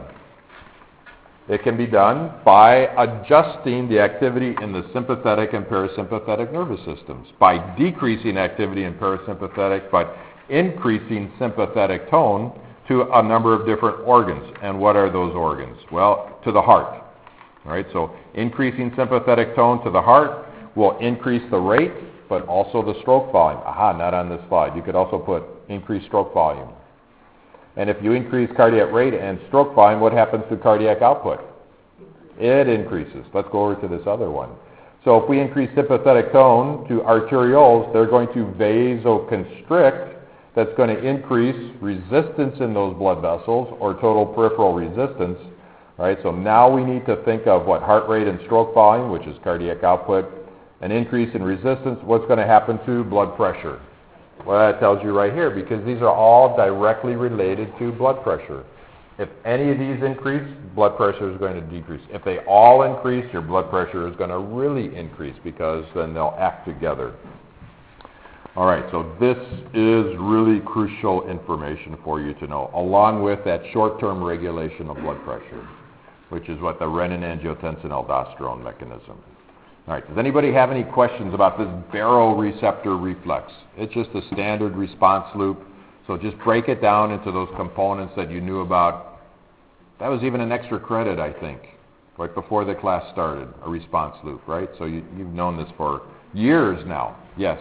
It can be done by adjusting the activity in the sympathetic and parasympathetic nervous systems, by decreasing activity in parasympathetic but increasing sympathetic tone to a number of different organs. And what are those organs? Well, to the heart. All right, so increasing sympathetic tone to the heart will increase the rate, but also the stroke volume. Aha, not on this slide. You could also put increased stroke volume. And if you increase cardiac rate and stroke volume, what happens to cardiac output? It increases. Let's go over to this other one. So if we increase sympathetic tone to arterioles, they're going to vasoconstrict. That's going to increase resistance in those blood vessels, or total peripheral resistance. Right? So now we need to think of what heart rate and stroke volume, which is cardiac output, an increase in resistance. What's going to happen to blood pressure? Well, that tells you right here, because these are all directly related to blood pressure. If any of these increase, blood pressure is going to decrease. If they all increase, your blood pressure is going to really increase, because then they'll act together. All right, so this is really crucial information for you to know, along with that short-term regulation of blood pressure, which is what the renin-angiotensin-aldosterone mechanism. All right, does anybody have any questions about this baroreceptor reflex? It's just a standard response loop. So just break it down into those components that you knew about. That was even an extra credit, I think, right before the class started, a response loop, right? So you've known this for years now. Yes?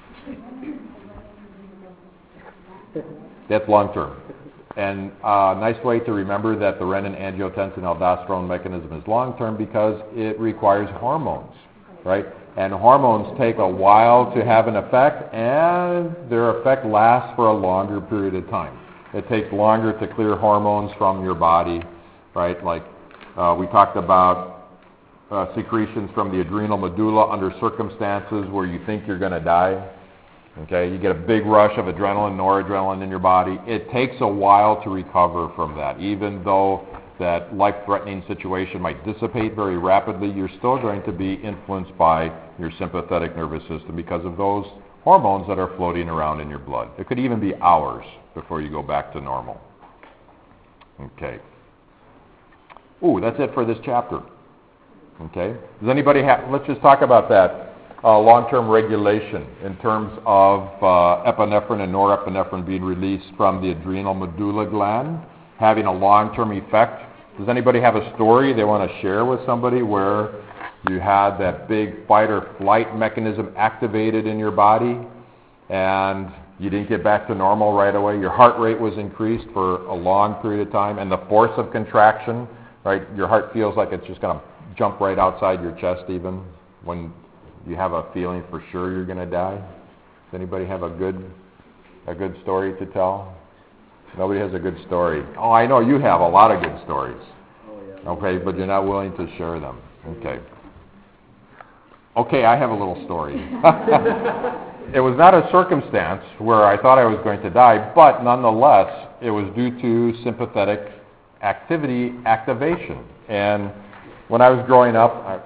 That's long-term. And a nice way to remember that the renin-angiotensin-aldosterone mechanism is long-term, because it requires hormones, right? And hormones take a while to have an effect, and their effect lasts for a longer period of time. It takes longer to clear hormones from your body, right? Like we talked about secretions from the adrenal medulla under circumstances where you think you're going to die. Okay, you get a big rush of adrenaline, noradrenaline in your body. It takes a while to recover from that. Even though that life-threatening situation might dissipate very rapidly, you're still going to be influenced by your sympathetic nervous system because of those hormones that are floating around in your blood. It could even be hours before you go back to normal. Okay. Ooh, that's it for this chapter. Okay. Does anybody have, let's just talk about that. Long-term regulation in terms of epinephrine and norepinephrine being released from the adrenal medulla gland, having a long-term effect. Does anybody have a story they want to share with somebody where you had that big fight or flight mechanism activated in your body and you didn't get back to normal right away? Your heart rate was increased for a long period of time, and the force of contraction, right? Your heart feels like it's just going to jump right outside your chest even when you have a feeling for sure you're going to die. Does anybody have a good story to tell? Nobody has a good story. Oh, I know you have a lot of good stories. Oh, yeah. Okay, but you're not willing to share them. Okay. Okay, I have a little story. It was not a circumstance where I thought I was going to die, but nonetheless, it was due to sympathetic activation. And when I was growing up,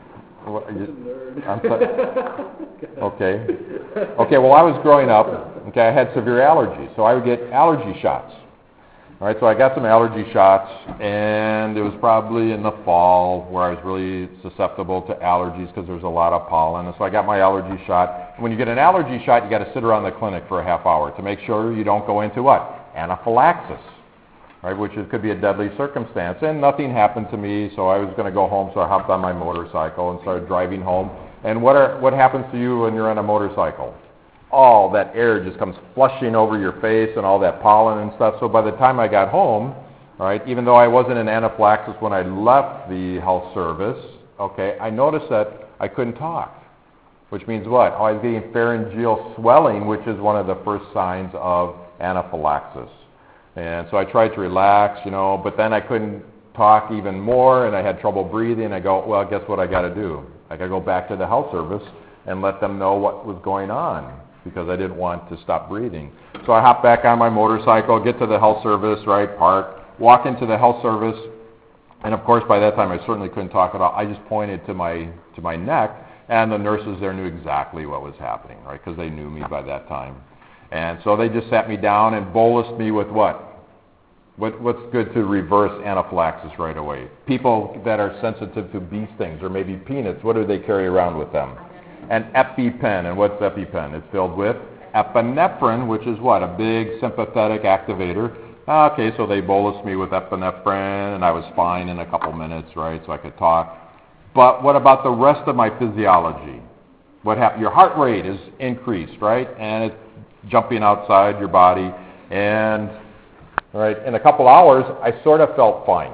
Okay. Well, I was growing up. Okay, I had severe allergies, so I would get allergy shots. All right, so I got some allergy shots, and it was probably in the fall where I was really susceptible to allergies because there was a lot of pollen. And so I got my allergy shot. When you get an allergy shot, you got to sit around the clinic for a half hour to make sure you don't go into what? Anaphylaxis. Right, which could be a deadly circumstance. And nothing happened to me, so I was going to go home, so I hopped on my motorcycle and started driving home. And what happens to you when you're on a motorcycle? All that air just comes flushing over your face and all that pollen and stuff. So by the time I got home, right, even though I wasn't in anaphylaxis when I left the health service, okay, I noticed that I couldn't talk, which means what? Oh, I was getting pharyngeal swelling, which is one of the first signs of anaphylaxis. And so I tried to relax, but then I couldn't talk even more, and I had trouble breathing. I go, well, guess what I got to do? I got to go back to the health service and let them know what was going on, because I didn't want to stop breathing. So I hopped back on my motorcycle, get to the health service, right, park, walk into the health service, and of course by that time I certainly couldn't talk at all. I just pointed to my neck, and the nurses there knew exactly what was happening, right, because they knew me by that time. And so they just sat me down and bolused me with what? What's good to reverse anaphylaxis right away? People that are sensitive to bee stings or maybe peanuts, what do they carry around with them? An EpiPen. And what's EpiPen? It's filled with epinephrine, which is what? A big sympathetic activator. Okay, so they bolused me with epinephrine, and I was fine in a couple minutes, right, so I could talk. But what about the rest of my physiology? What happened? Your heart rate is increased, right, and it's jumping outside your body, and right in a couple hours, I sort of felt fine.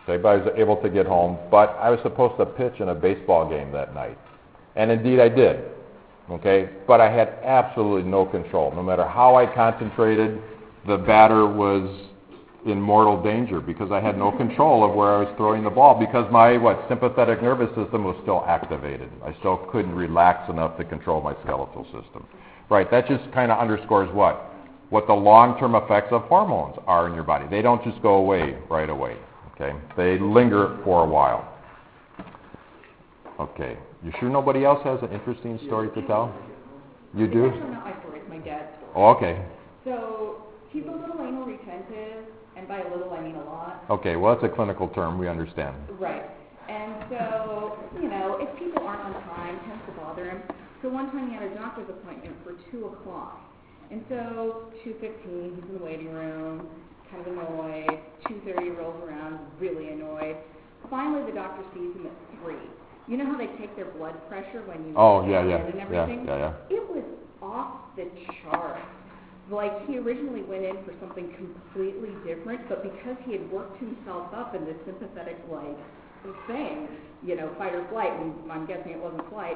Okay, but I was able to get home. But I was supposed to pitch in a baseball game that night. And indeed I did. Okay, but I had absolutely no control. No matter how I concentrated, the batter was in mortal danger because I had no control of where I was throwing the ball because my sympathetic nervous system was still activated. I still couldn't relax enough to control my skeletal system. Right, that just kind of underscores what the long-term effects of hormones are in your body. They don't just go away right away. Okay, they linger for a while. Okay, you sure nobody else has an interesting story to tell? You do? It's actually not my story, it's my dad's story. Oh, okay. So he's a little anal retentive, and by a little I mean a lot. Okay, well, that's a clinical term. We understand. Right. And so, if people aren't on time, it tends to bother him. So one time he had a doctor's appointment for 2 o'clock. And so 2:15, he's in the waiting room, kind of annoyed. 2:30 rolls around, really annoyed. Finally, the doctor sees him at 3. You know how they take their blood pressure when you Oh, get yeah. in and everything? Yeah. It was off the charts. Like, he originally went in for something completely different, but because he had worked himself up in this sympathetic, thing, fight or flight, and I'm guessing it wasn't flight,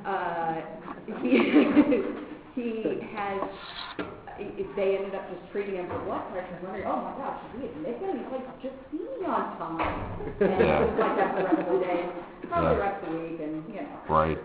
they ended up just treating him for blood pressure and wondering, oh my gosh, should we admit him? He's like, just see me on time. And it was like that the rest of the day, probably the rest of the week, and Right.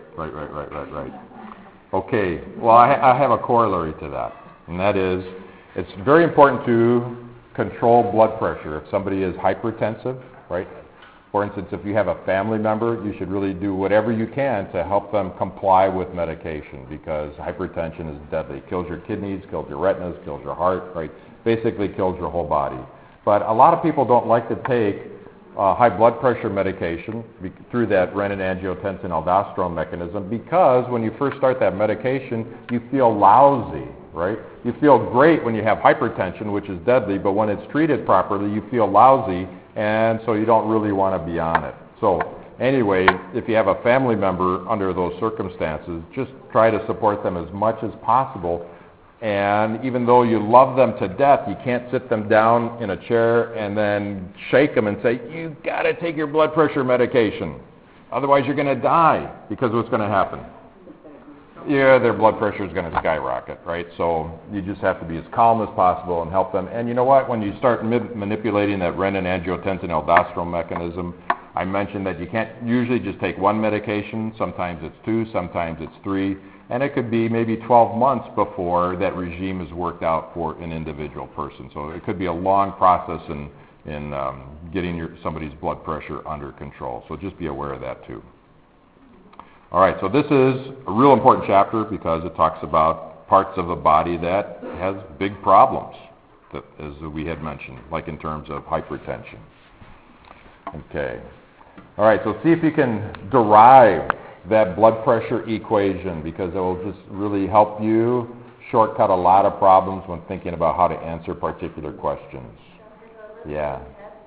Okay, well, I have a corollary to that, and that is it's very important to control blood pressure. If somebody is hypertensive, right? For instance, if you have a family member, you should really do whatever you can to help them comply with medication because hypertension is deadly. It kills your kidneys, kills your retinas, kills your heart, right? Basically kills your whole body. But a lot of people don't like to take high blood pressure medication through that renin-angiotensin-aldosterone mechanism because when you first start that medication, you feel lousy, right? You feel great when you have hypertension, which is deadly, but when it's treated properly, you feel lousy, and so you don't really want to be on it. So anyway, if you have a family member under those circumstances, just try to support them as much as possible. And even though you love them to death, you can't sit them down in a chair and then shake them and say, you got to take your blood pressure medication. Otherwise you're going to die, because what's going to happen? Yeah, their blood pressure is going to skyrocket, right? So you just have to be as calm as possible and help them. And you know what? When you start manipulating that renin-angiotensin-aldosterone mechanism, I mentioned that you can't usually just take one medication. Sometimes it's 2, sometimes it's 3. And it could be maybe 12 months before that regime is worked out for an individual person. So it could be a long process in getting somebody's blood pressure under control. So just be aware of that too. All right, so this is a real important chapter because it talks about parts of the body that has big problems, as we had mentioned, like in terms of hypertension. Okay. All right, so see if you can derive that blood pressure equation because it will just really help you shortcut a lot of problems when thinking about how to answer particular questions. Yeah.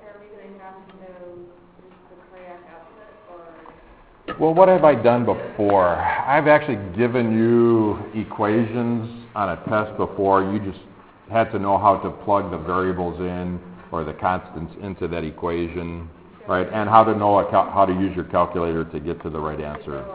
Well, what have I done before? I've actually given you equations on a test before. You just had to know how to plug the variables in or the constants into that equation, right? And how to know how to use your calculator to get to the right answer.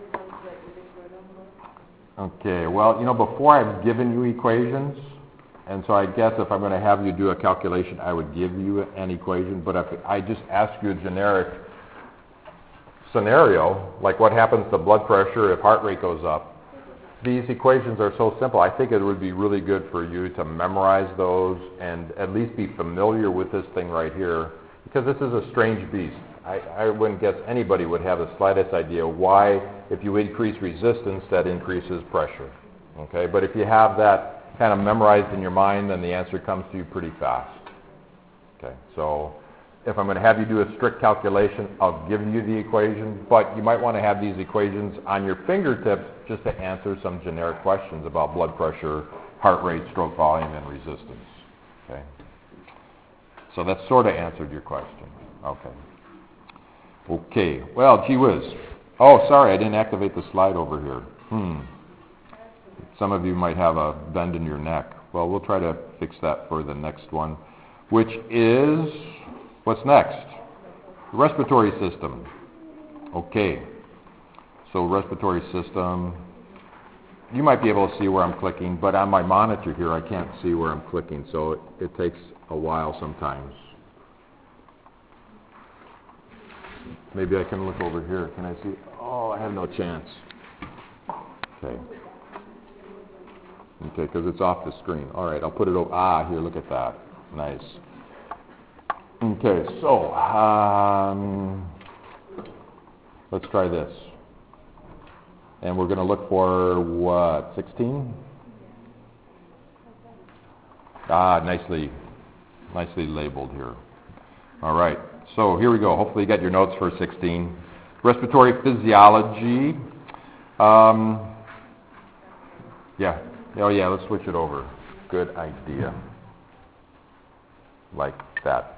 Okay, well, before I've given you equations, and so I guess if I'm going to have you do a calculation, I would give you an equation, but if I just ask you a generic scenario, like what happens to blood pressure if heart rate goes up, these equations are so simple. I think it would be really good for you to memorize those and at least be familiar with this thing right here, because this is a strange beast. I wouldn't guess anybody would have the slightest idea why, if you increase resistance, that increases pressure. Okay, but if you have that kind of memorized in your mind, then the answer comes to you pretty fast. Okay, so if I'm going to have you do a strict calculation, I'll give you the equation, but you might want to have these equations on your fingertips just to answer some generic questions about blood pressure, heart rate, stroke volume, and resistance. Okay, so that sort of answered your question. Okay. Okay, well, gee whiz. Oh, sorry, I didn't activate the slide over here. Some of you might have a bend in your neck. Well, we'll try to fix that for the next one, which is, what's next? Respiratory system. Okay. So respiratory system. You might be able to see where I'm clicking, but on my monitor here I can't see where I'm clicking, so it takes a while sometimes. Maybe I can look over here. Can I see? Oh, I have no chance. Okay. Okay, because it's off the screen. All right, I'll put it over. Ah, here, look at that. Nice. Okay, so let's try this. And we're going to look for, what, 16? Ah, nicely labeled here. All right, so here we go. Hopefully you got your notes for 16. Respiratory physiology. Yeah. Oh, yeah, let's switch it over. Good idea. Like that.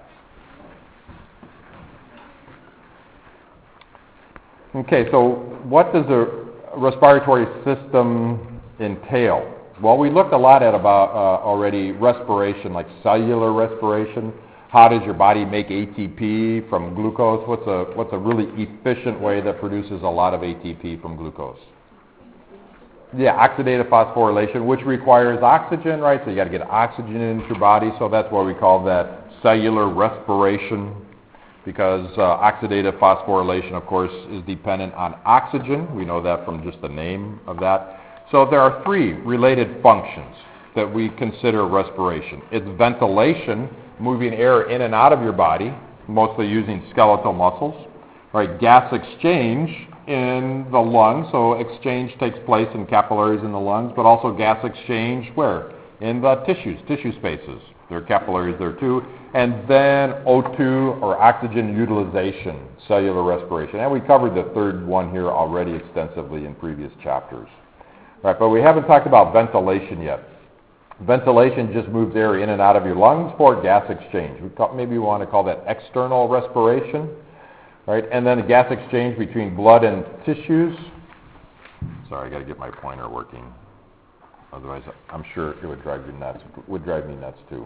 Okay, so what does a respiratory system entail? Well, we looked a lot at about already respiration, like cellular respiration. How does your body make ATP from glucose? What's a really efficient way that produces a lot of ATP from glucose? Yeah, oxidative phosphorylation, which requires oxygen, right? So you got to get oxygen into your body. So that's why we call that cellular respiration, because oxidative phosphorylation, of course, is dependent on oxygen. We know that from just the name of that. So there are three related functions that we consider respiration. It's ventilation, moving air in and out of your body, mostly using skeletal muscles. Right, gas exchange in the lungs, so exchange takes place in capillaries in the lungs, but also gas exchange where? In the tissue spaces. There are capillaries there too. And then O2, or oxygen utilization, cellular respiration. And we covered the third one here already extensively in previous chapters. Right, but we haven't talked about ventilation yet. Ventilation just moves air in and out of your lungs for gas exchange. Maybe we want to call that external respiration. Right, and then a gas exchange between blood and tissues. Sorry, I got to get my pointer working. Otherwise, I'm sure it would drive you nuts. Would drive me nuts too.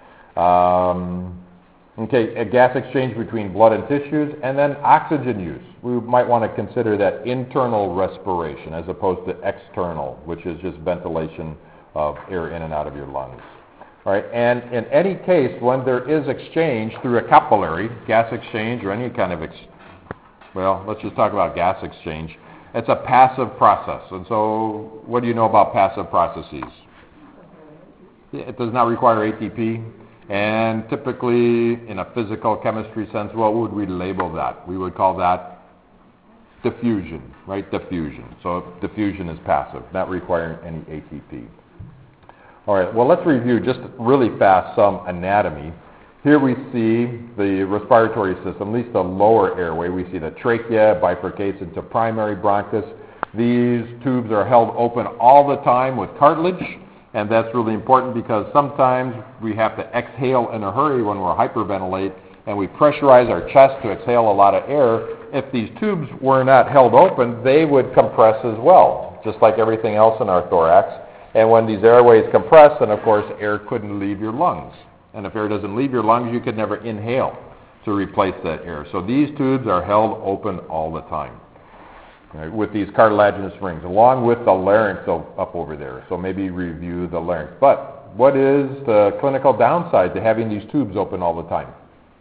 Okay, a gas exchange between blood and tissues, and then oxygen use. We might want to consider that internal respiration as opposed to external, which is just ventilation of air in and out of your lungs. All right, and in any case, when there is exchange through a capillary, gas exchange or any kind of, well, let's just talk about gas exchange. It's a passive process. And so what do you know about passive processes? It does not require ATP. And typically, in a physical chemistry sense, what would we label that? We would call that diffusion, right? Diffusion. So diffusion is passive, not requiring any ATP. All right, well, let's review just really fast some anatomy. Here we see the respiratory system, at least the lower airway. We see the trachea bifurcates into primary bronchus. These tubes are held open all the time with cartilage, and that's really important because sometimes we have to exhale in a hurry when we're hyperventilate, and we pressurize our chest to exhale a lot of air. If these tubes were not held open, they would compress as well, just like everything else in our thorax. And when these airways compress, then of course air couldn't leave your lungs. And if air doesn't leave your lungs, you could never inhale to replace that air. So these tubes are held open all the time, right, with these cartilaginous rings, along with the larynx up over there. So maybe review the larynx. But what is the clinical downside to having these tubes open all the time?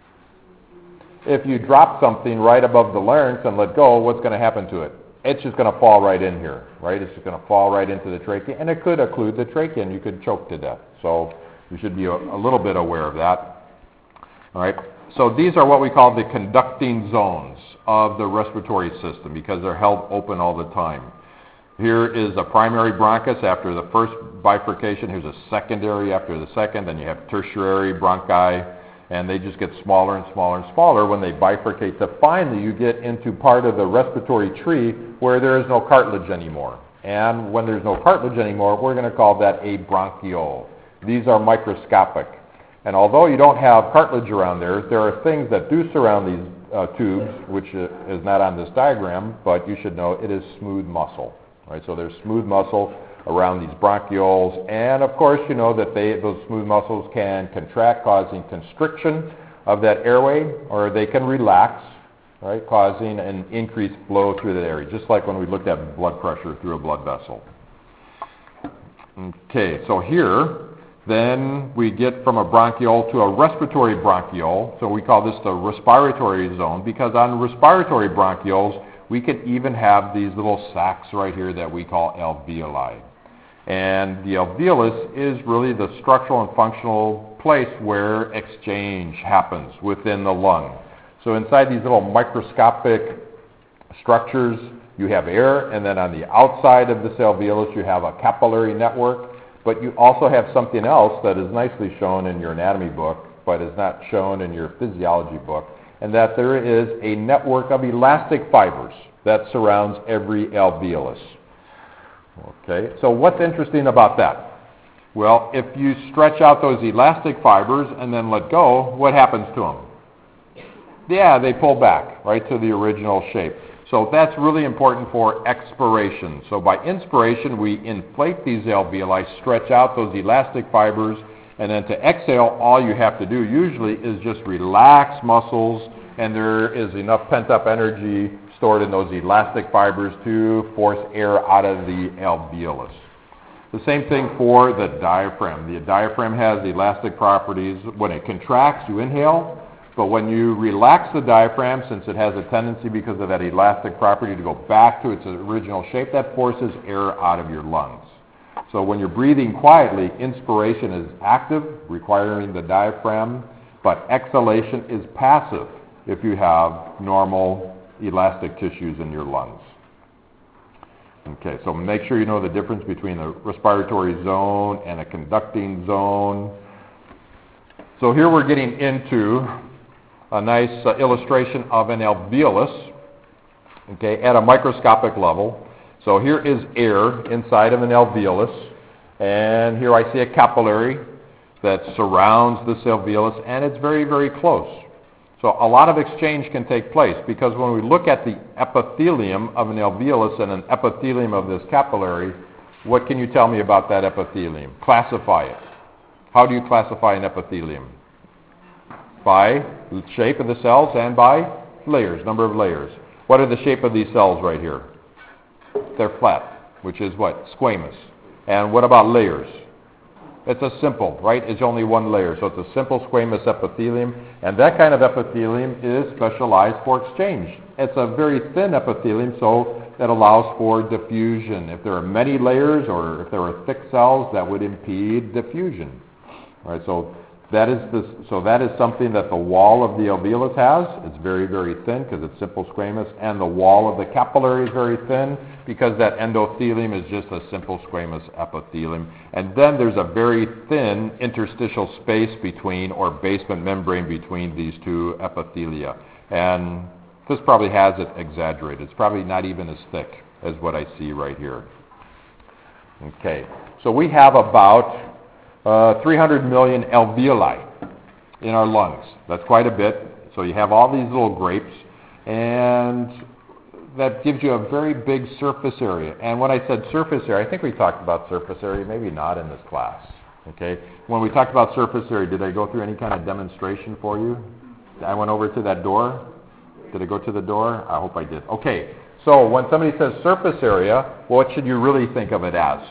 If you drop something right above the larynx and let go, what's going to happen to it? It's just going to fall right in here, right? It's just going to fall right into the trachea, and it could occlude the trachea, and you could choke to death. So you should be a little bit aware of that. All right. So these are what we call the conducting zones of the respiratory system because they're held open all the time. Here is a primary bronchus after the first bifurcation. Here's a secondary after the second. Then you have tertiary bronchi, and they just get smaller and smaller and smaller when they bifurcate. So finally, you get into part of the respiratory tree where there is no cartilage anymore. And when there's no cartilage anymore, we're going to call that a bronchiole. These are microscopic. And although you don't have cartilage around there, there are things that do surround these tubes, which is not on this diagram, but you should know it is smooth muscle. Right? So there's smooth muscle around these bronchioles. And of course, you know that those smooth muscles can contract, causing constriction of that airway, or they can relax, right, causing an increased flow through that area, just like when we looked at blood pressure through a blood vessel. Okay, so here, then we get from a bronchiole to a respiratory bronchiole. So we call this the respiratory zone, because on respiratory bronchioles, we could even have these little sacs right here that we call alveoli. And the alveolus is really the structural and functional place where exchange happens within the lung. So inside these little microscopic structures, you have air, and then on the outside of this alveolus, you have a capillary network, but you also have something else that is nicely shown in your anatomy book, but is not shown in your physiology book, and that there is a network of elastic fibers that surrounds every alveolus. Okay, so what's interesting about that? Well, if you stretch out those elastic fibers and then let go, what happens to them? Yeah, they pull back, right, to the original shape. So that's really important for expiration. So by inspiration, we inflate these alveoli, stretch out those elastic fibers, and then to exhale, all you have to do usually is just relax muscles, and there is enough pent-up energy stored in those elastic fibers to force air out of the alveolus. The same thing for the diaphragm. The diaphragm has elastic properties. When it contracts, you inhale, but when you relax the diaphragm, since it has a tendency because of that elastic property to go back to its original shape, that forces air out of your lungs. So when you're breathing quietly, inspiration is active, requiring the diaphragm, but exhalation is passive if you have normal elastic tissues in your lungs. Okay, so make sure you know the difference between a respiratory zone and a conducting zone. So here we're getting into a nice illustration of an alveolus, okay, at a microscopic level. So here is air inside of an alveolus, and here I see a capillary that surrounds this alveolus, and it's very, very close. So a lot of exchange can take place, because when we look at the epithelium of an alveolus and an epithelium of this capillary, what can you tell me about that epithelium? Classify it. How do you classify an epithelium? By the shape of the cells and by layers, number of layers. What are the shape of these cells right here? They're flat, which is what? Squamous. And what about layers? It's a simple, right? It's only one layer. So it's a simple squamous epithelium. And that kind of epithelium is specialized for exchange. It's a very thin epithelium, so that allows for diffusion. If there are many layers or if there are thick cells, that would impede diffusion. All right, so that is something that the wall of the alveolus has. It's very, very thin because it's simple squamous, and the wall of the capillary is very thin because that endothelium is just a simple squamous epithelium. And then there's a very thin interstitial space between, or basement membrane between, these two epithelia. And this probably has it exaggerated. It's probably not even as thick as what I see right here. Okay, so we have about 300 million alveoli in our lungs. That's quite a bit. So you have all these little grapes, and that gives you a very big surface area. And when I said surface area, I think we talked about surface area, maybe not in this class. Okay? When we talked about surface area, did I go through any kind of demonstration for you? I went over to that door. Did I go to the door? I hope I did. Okay. So when somebody says surface area, what should you really think of it as?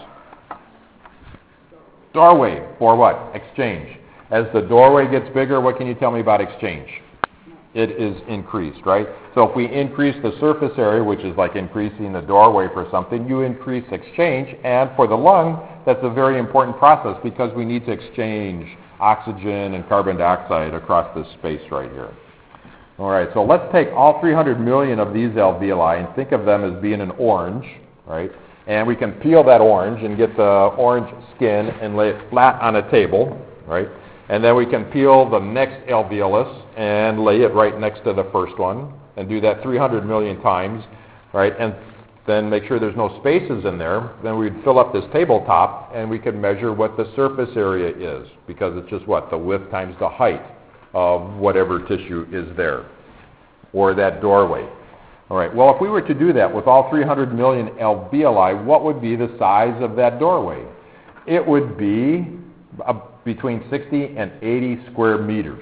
Doorway for what? Exchange. As the doorway gets bigger, what can you tell me about exchange? It is increased, right? So if we increase the surface area, which is like increasing the doorway for something, you increase exchange. And for the lung, that's a very important process because we need to exchange oxygen and carbon dioxide across this space right here. All right, so let's take all 300 million of these alveoli and think of them as being an orange, right? And we can peel that orange and get the orange skin and lay it flat on a table, right? And then we can peel the next alveolus and lay it right next to the first one and do that 300 million times, right? And then make sure there's no spaces in there. Then we'd fill up this tabletop and we could measure what the surface area is, because it's just what? The width times the height of whatever tissue is there, or that doorway. All right, well, if we were to do that with all 300 million alveoli, what would be the size of that doorway? It would be between 60 and 80 square meters.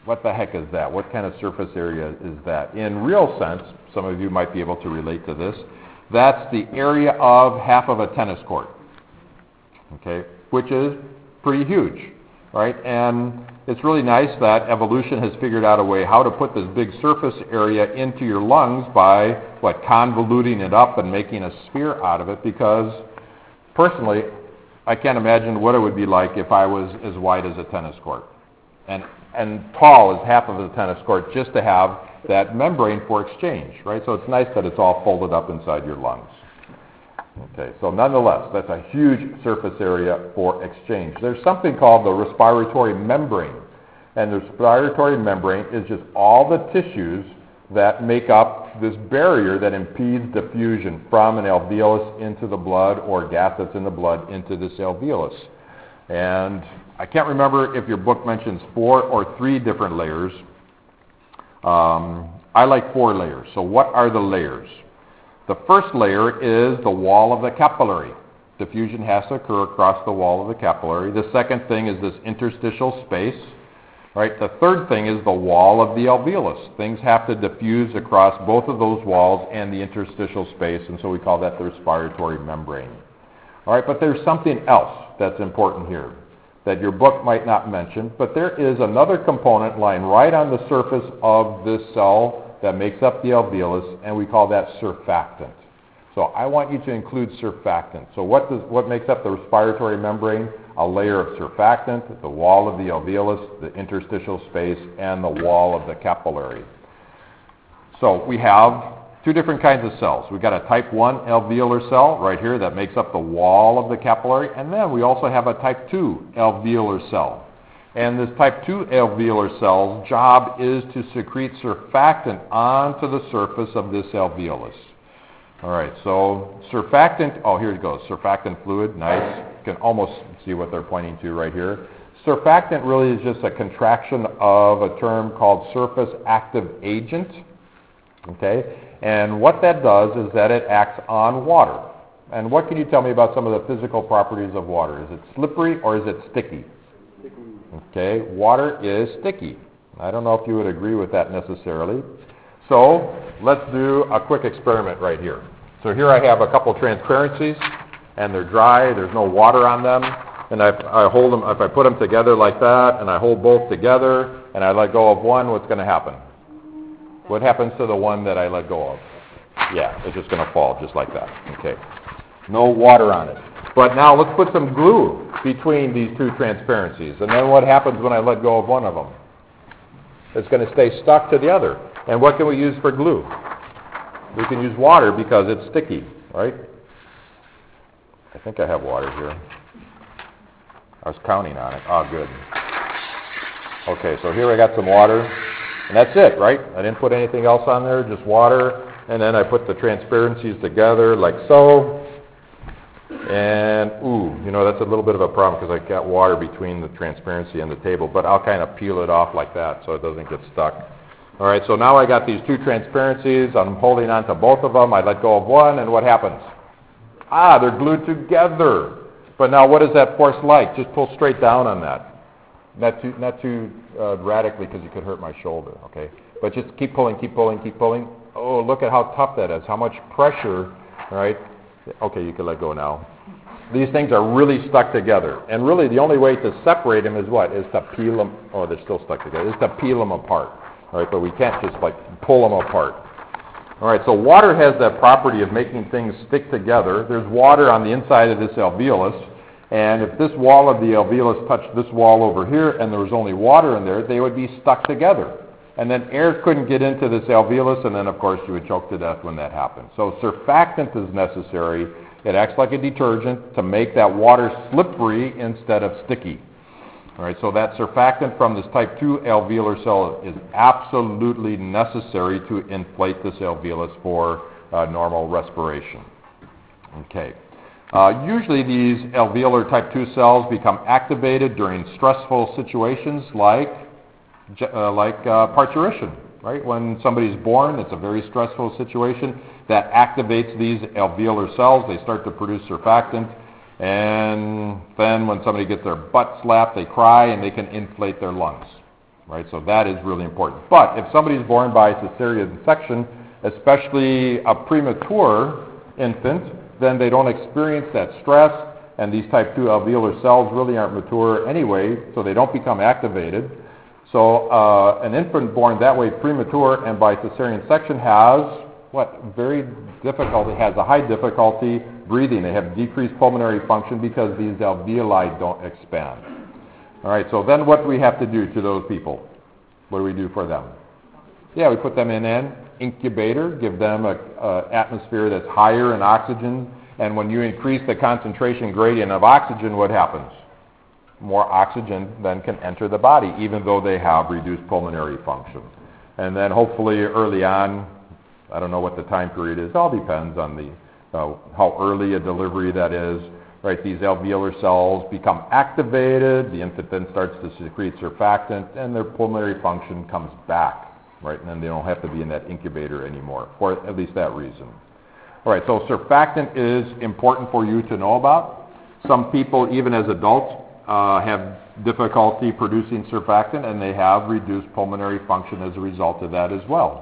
what the heck is that? What kind of surface area is that? In real sense, some of you might be able to relate to this, that's the area of half of a tennis court, okay, which is pretty huge, right? And it's really nice that evolution has figured out a way how to put this big surface area into your lungs by, convoluting it up and making a sphere out of it, because personally, I can't imagine what it would be like if I was as wide as a tennis court and tall as half of a tennis court, just to have that membrane for exchange, right? So it's nice that it's all folded up inside your lungs. Okay, so nonetheless, that's a huge surface area for exchange. There's something called the respiratory membrane, and the respiratory membrane is just all the tissues that make up this barrier that impedes diffusion from an alveolus into the blood, or gas that's in the blood into this alveolus. And I can't remember if your book mentions 4 or 3 different layers. I like 4 layers. So what are the layers? The first layer is the wall of the capillary. Diffusion has to occur across the wall of the capillary. The second thing is this interstitial space. Right? The third thing is the wall of the alveolus. Things have to diffuse across both of those walls and the interstitial space, and so we call that the respiratory membrane. All right, but there's something else that's important here that your book might not mention, but there is another component lying right on the surface of this cell that makes up the alveolus, and we call that surfactant. So I want you to include surfactant. So what makes up the respiratory membrane? A layer of surfactant, the wall of the alveolus, the interstitial space, and the wall of the capillary. So we have 2 different kinds of cells. We've got a type 1 alveolar cell right here that makes up the wall of the capillary, and then we also have a type 2 alveolar cell. And this type 2 alveolar cell's job is to secrete surfactant onto the surface of this alveolus. All right, so surfactant, here it goes, surfactant fluid, nice. You can almost see what they're pointing to right here. Surfactant really is just a contraction of a term called surface active agent, okay? And what that does is that it acts on water. And what can you tell me about some of the physical properties of water? Is it slippery or is it sticky? Sticky. Okay, water is sticky. I don't know if you would agree with that necessarily. So let's do a quick experiment right here. So here I have a couple transparencies, and they're dry. There's no water on them. And I hold them, if I put them together like that, and I hold both together, and I let go of one, what's going to happen? What happens to the one that I let go of? Yeah, it's just going to fall just like that. Okay. No water on it. But now let's put some glue between these 2 transparencies. And then what happens when I let go of one of them? It's going to stay stuck to the other. And what can we use for glue? We can use water because it's sticky, right? I think I have water here. I was counting on it. Oh, good. Okay, so here I got some water. And that's it, right? I didn't put anything else on there, just water. And then I put the transparencies together like so. And, that's a little bit of a problem because I got water between the transparency and the table. But I'll kind of peel it off like that so it doesn't get stuck. All right, so now I got these 2 transparencies. I'm holding on to both of them. I let go of one, and what happens? They're glued together. But now what is that force like? Just pull straight down on that. Not too radically because you could hurt my shoulder, okay? But just keep pulling, keep pulling, keep pulling. Oh, look at how tough that is, how much pressure, right? Okay, you can let go now. These things are really stuck together. And really the only way to separate them is what? Is to peel them. Oh, they're still stuck together. Is to peel them apart. All right, but we can't just pull them apart. All right, so water has that property of making things stick together. There's water on the inside of this alveolus, and if this wall of the alveolus touched this wall over here and there was only water in there, they would be stuck together. And then air couldn't get into this alveolus, and then of course you would choke to death when that happened. So surfactant is necessary. It acts like a detergent to make that water slippery instead of sticky. All right, so that surfactant from this type 2 alveolar cell is absolutely necessary to inflate this alveolus for normal respiration. Okay. Usually these alveolar type 2 cells become activated during stressful situations like parturition, right? When somebody's born, it's a very stressful situation that activates these alveolar cells. They start to produce surfactant. And then when somebody gets their butt slapped, they cry and they can inflate their lungs. right? So that is really important. But if somebody is born by cesarean section, especially a premature infant, then they don't experience that stress, and these type 2 alveolar cells really aren't mature anyway, so they don't become activated. So an infant born that way, premature and by cesarean section, has has a high difficulty breathing. They have decreased pulmonary function because these alveoli don't expand. All right, so then what do we have to do to those people? What do we do for them? Yeah, we put them in an incubator, give them an atmosphere that's higher in oxygen, and when you increase the concentration gradient of oxygen, what happens? More oxygen then can enter the body, even though they have reduced pulmonary function. And then hopefully early on, I don't know what the time period is, it all depends on the how early a delivery that is, right? These alveolar cells become activated, the infant then starts to secrete surfactant, and their pulmonary function comes back, right? And then they don't have to be in that incubator anymore, for at least that reason. All right, so surfactant is important for you to know about. Some people, even as adults, have difficulty producing surfactant, and they have reduced pulmonary function as a result of that as well.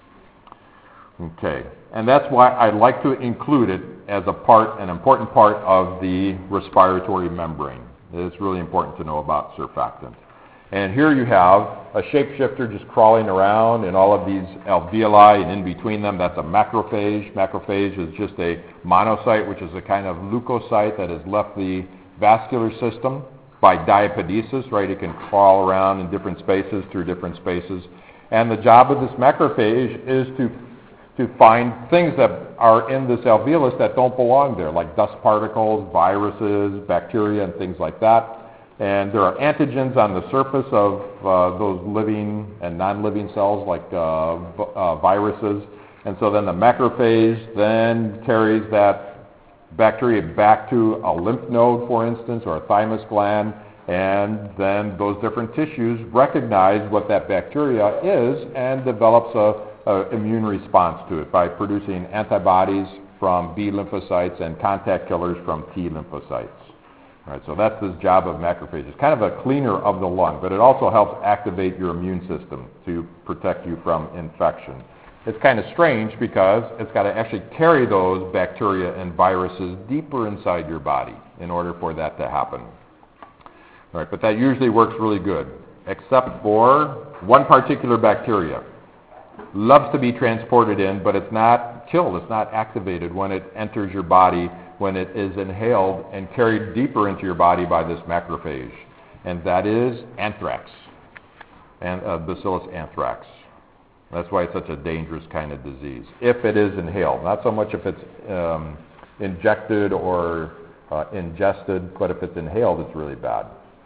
Okay, and that's why I like to include it as an important part of the respiratory membrane. It's really important to know about surfactant. And here you have a shapeshifter just crawling around in all of these alveoli, and in between them, that's a macrophage. Macrophage is just a monocyte, which is a kind of leukocyte that has left the vascular system by diapedesis, right? It can crawl around in different spaces, through different spaces. And the job of this macrophage is to find things that are in this alveolus that don't belong there, like dust particles, viruses, bacteria, and things like that. And there are antigens on the surface of those living and non-living cells, like viruses. And so then the macrophage then carries that bacteria back to a lymph node, for instance, or a thymus gland, and then those different tissues recognize what that bacteria is and develops a immune response to it by producing antibodies from B lymphocytes and contact killers from T lymphocytes. All right, so that's the job of macrophages. It's kind of a cleaner of the lung, but it also helps activate your immune system to protect you from infection. It's kind of strange because it's got to actually carry those bacteria and viruses deeper inside your body in order for that to happen. All right, but that usually works really good, except for one particular bacteria. Loves to be transported in, but it's not killed, it's not activated when it enters your body, when it is inhaled and carried deeper into your body by this macrophage. And that is anthrax, and Bacillus anthrax. That's why it's such a dangerous kind of disease, if it is inhaled. Not so much if it's injected or ingested, but if it's inhaled, it's really bad.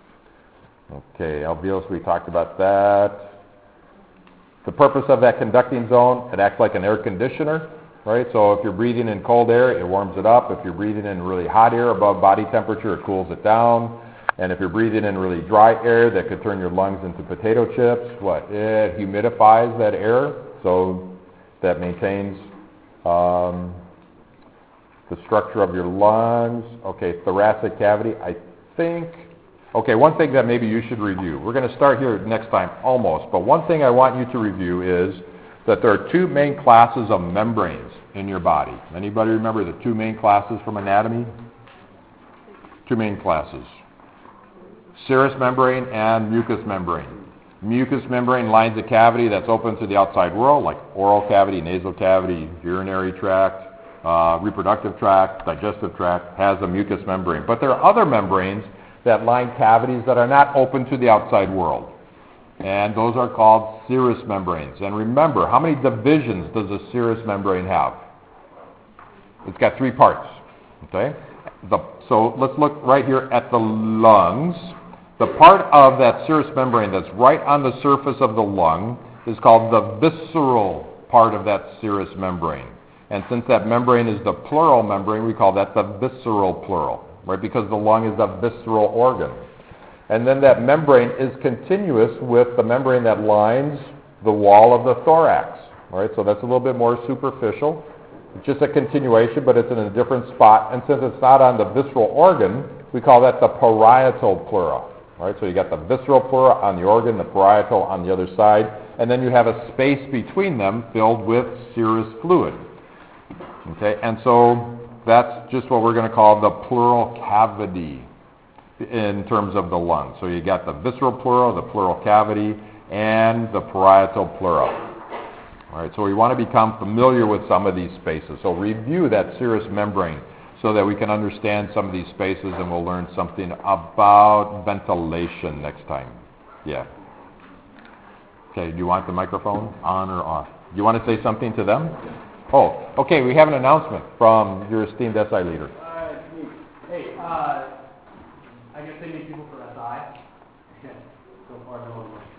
Okay, alveolus, we talked about that. The purpose of that conducting zone, it acts like an air conditioner, right? So if you're breathing in cold air, it warms it up. If you're breathing in really hot air above body temperature, it cools it down. And if you're breathing in really dry air, that could turn your lungs into potato chips. It humidifies that air, so that maintains the structure of your lungs. Okay, thoracic cavity, I think. Okay, one thing that maybe you should review. We're going to start here next time, almost. But one thing I want you to review is that there are two main classes of membranes in your body. Anybody remember the two main classes from anatomy? Two main classes. Serous membrane and mucous membrane. Mucous membrane lines the cavity that's open to the outside world, like oral cavity, nasal cavity, urinary tract, reproductive tract, digestive tract, has a mucous membrane. But there are other membranes that line cavities that are not open to the outside world. And those are called serous membranes. And remember, how many divisions does a serous membrane have? It's got 3 parts. Okay? So let's look right here at the lungs. The part of that serous membrane that's right on the surface of the lung is called the visceral part of that serous membrane. And since that membrane is the pleural membrane, we call that the visceral pleural, right? Because the lung is a visceral organ. And then that membrane is continuous with the membrane that lines the wall of the thorax, right? So that's a little bit more superficial. It's just a continuation, but it's in a different spot. And since it's not on the visceral organ, we call that the parietal pleura. All right, so you got the visceral pleura on the organ, the parietal on the other side, and then you have a space between them filled with serous fluid. Okay, and so that's just what we're going to call the pleural cavity in terms of the lung. So you got the visceral pleura, the pleural cavity, and the parietal pleura. All right, so we want to become familiar with some of these spaces. So review that serous membrane so that we can understand some of these spaces, and we'll learn something about ventilation next time. Yeah. Okay, do you want the microphone on or off? Do you want to say something to them? Oh, okay, we have an announcement from your esteemed SI leader. Hey, I guess they need people for SI. So far, no one.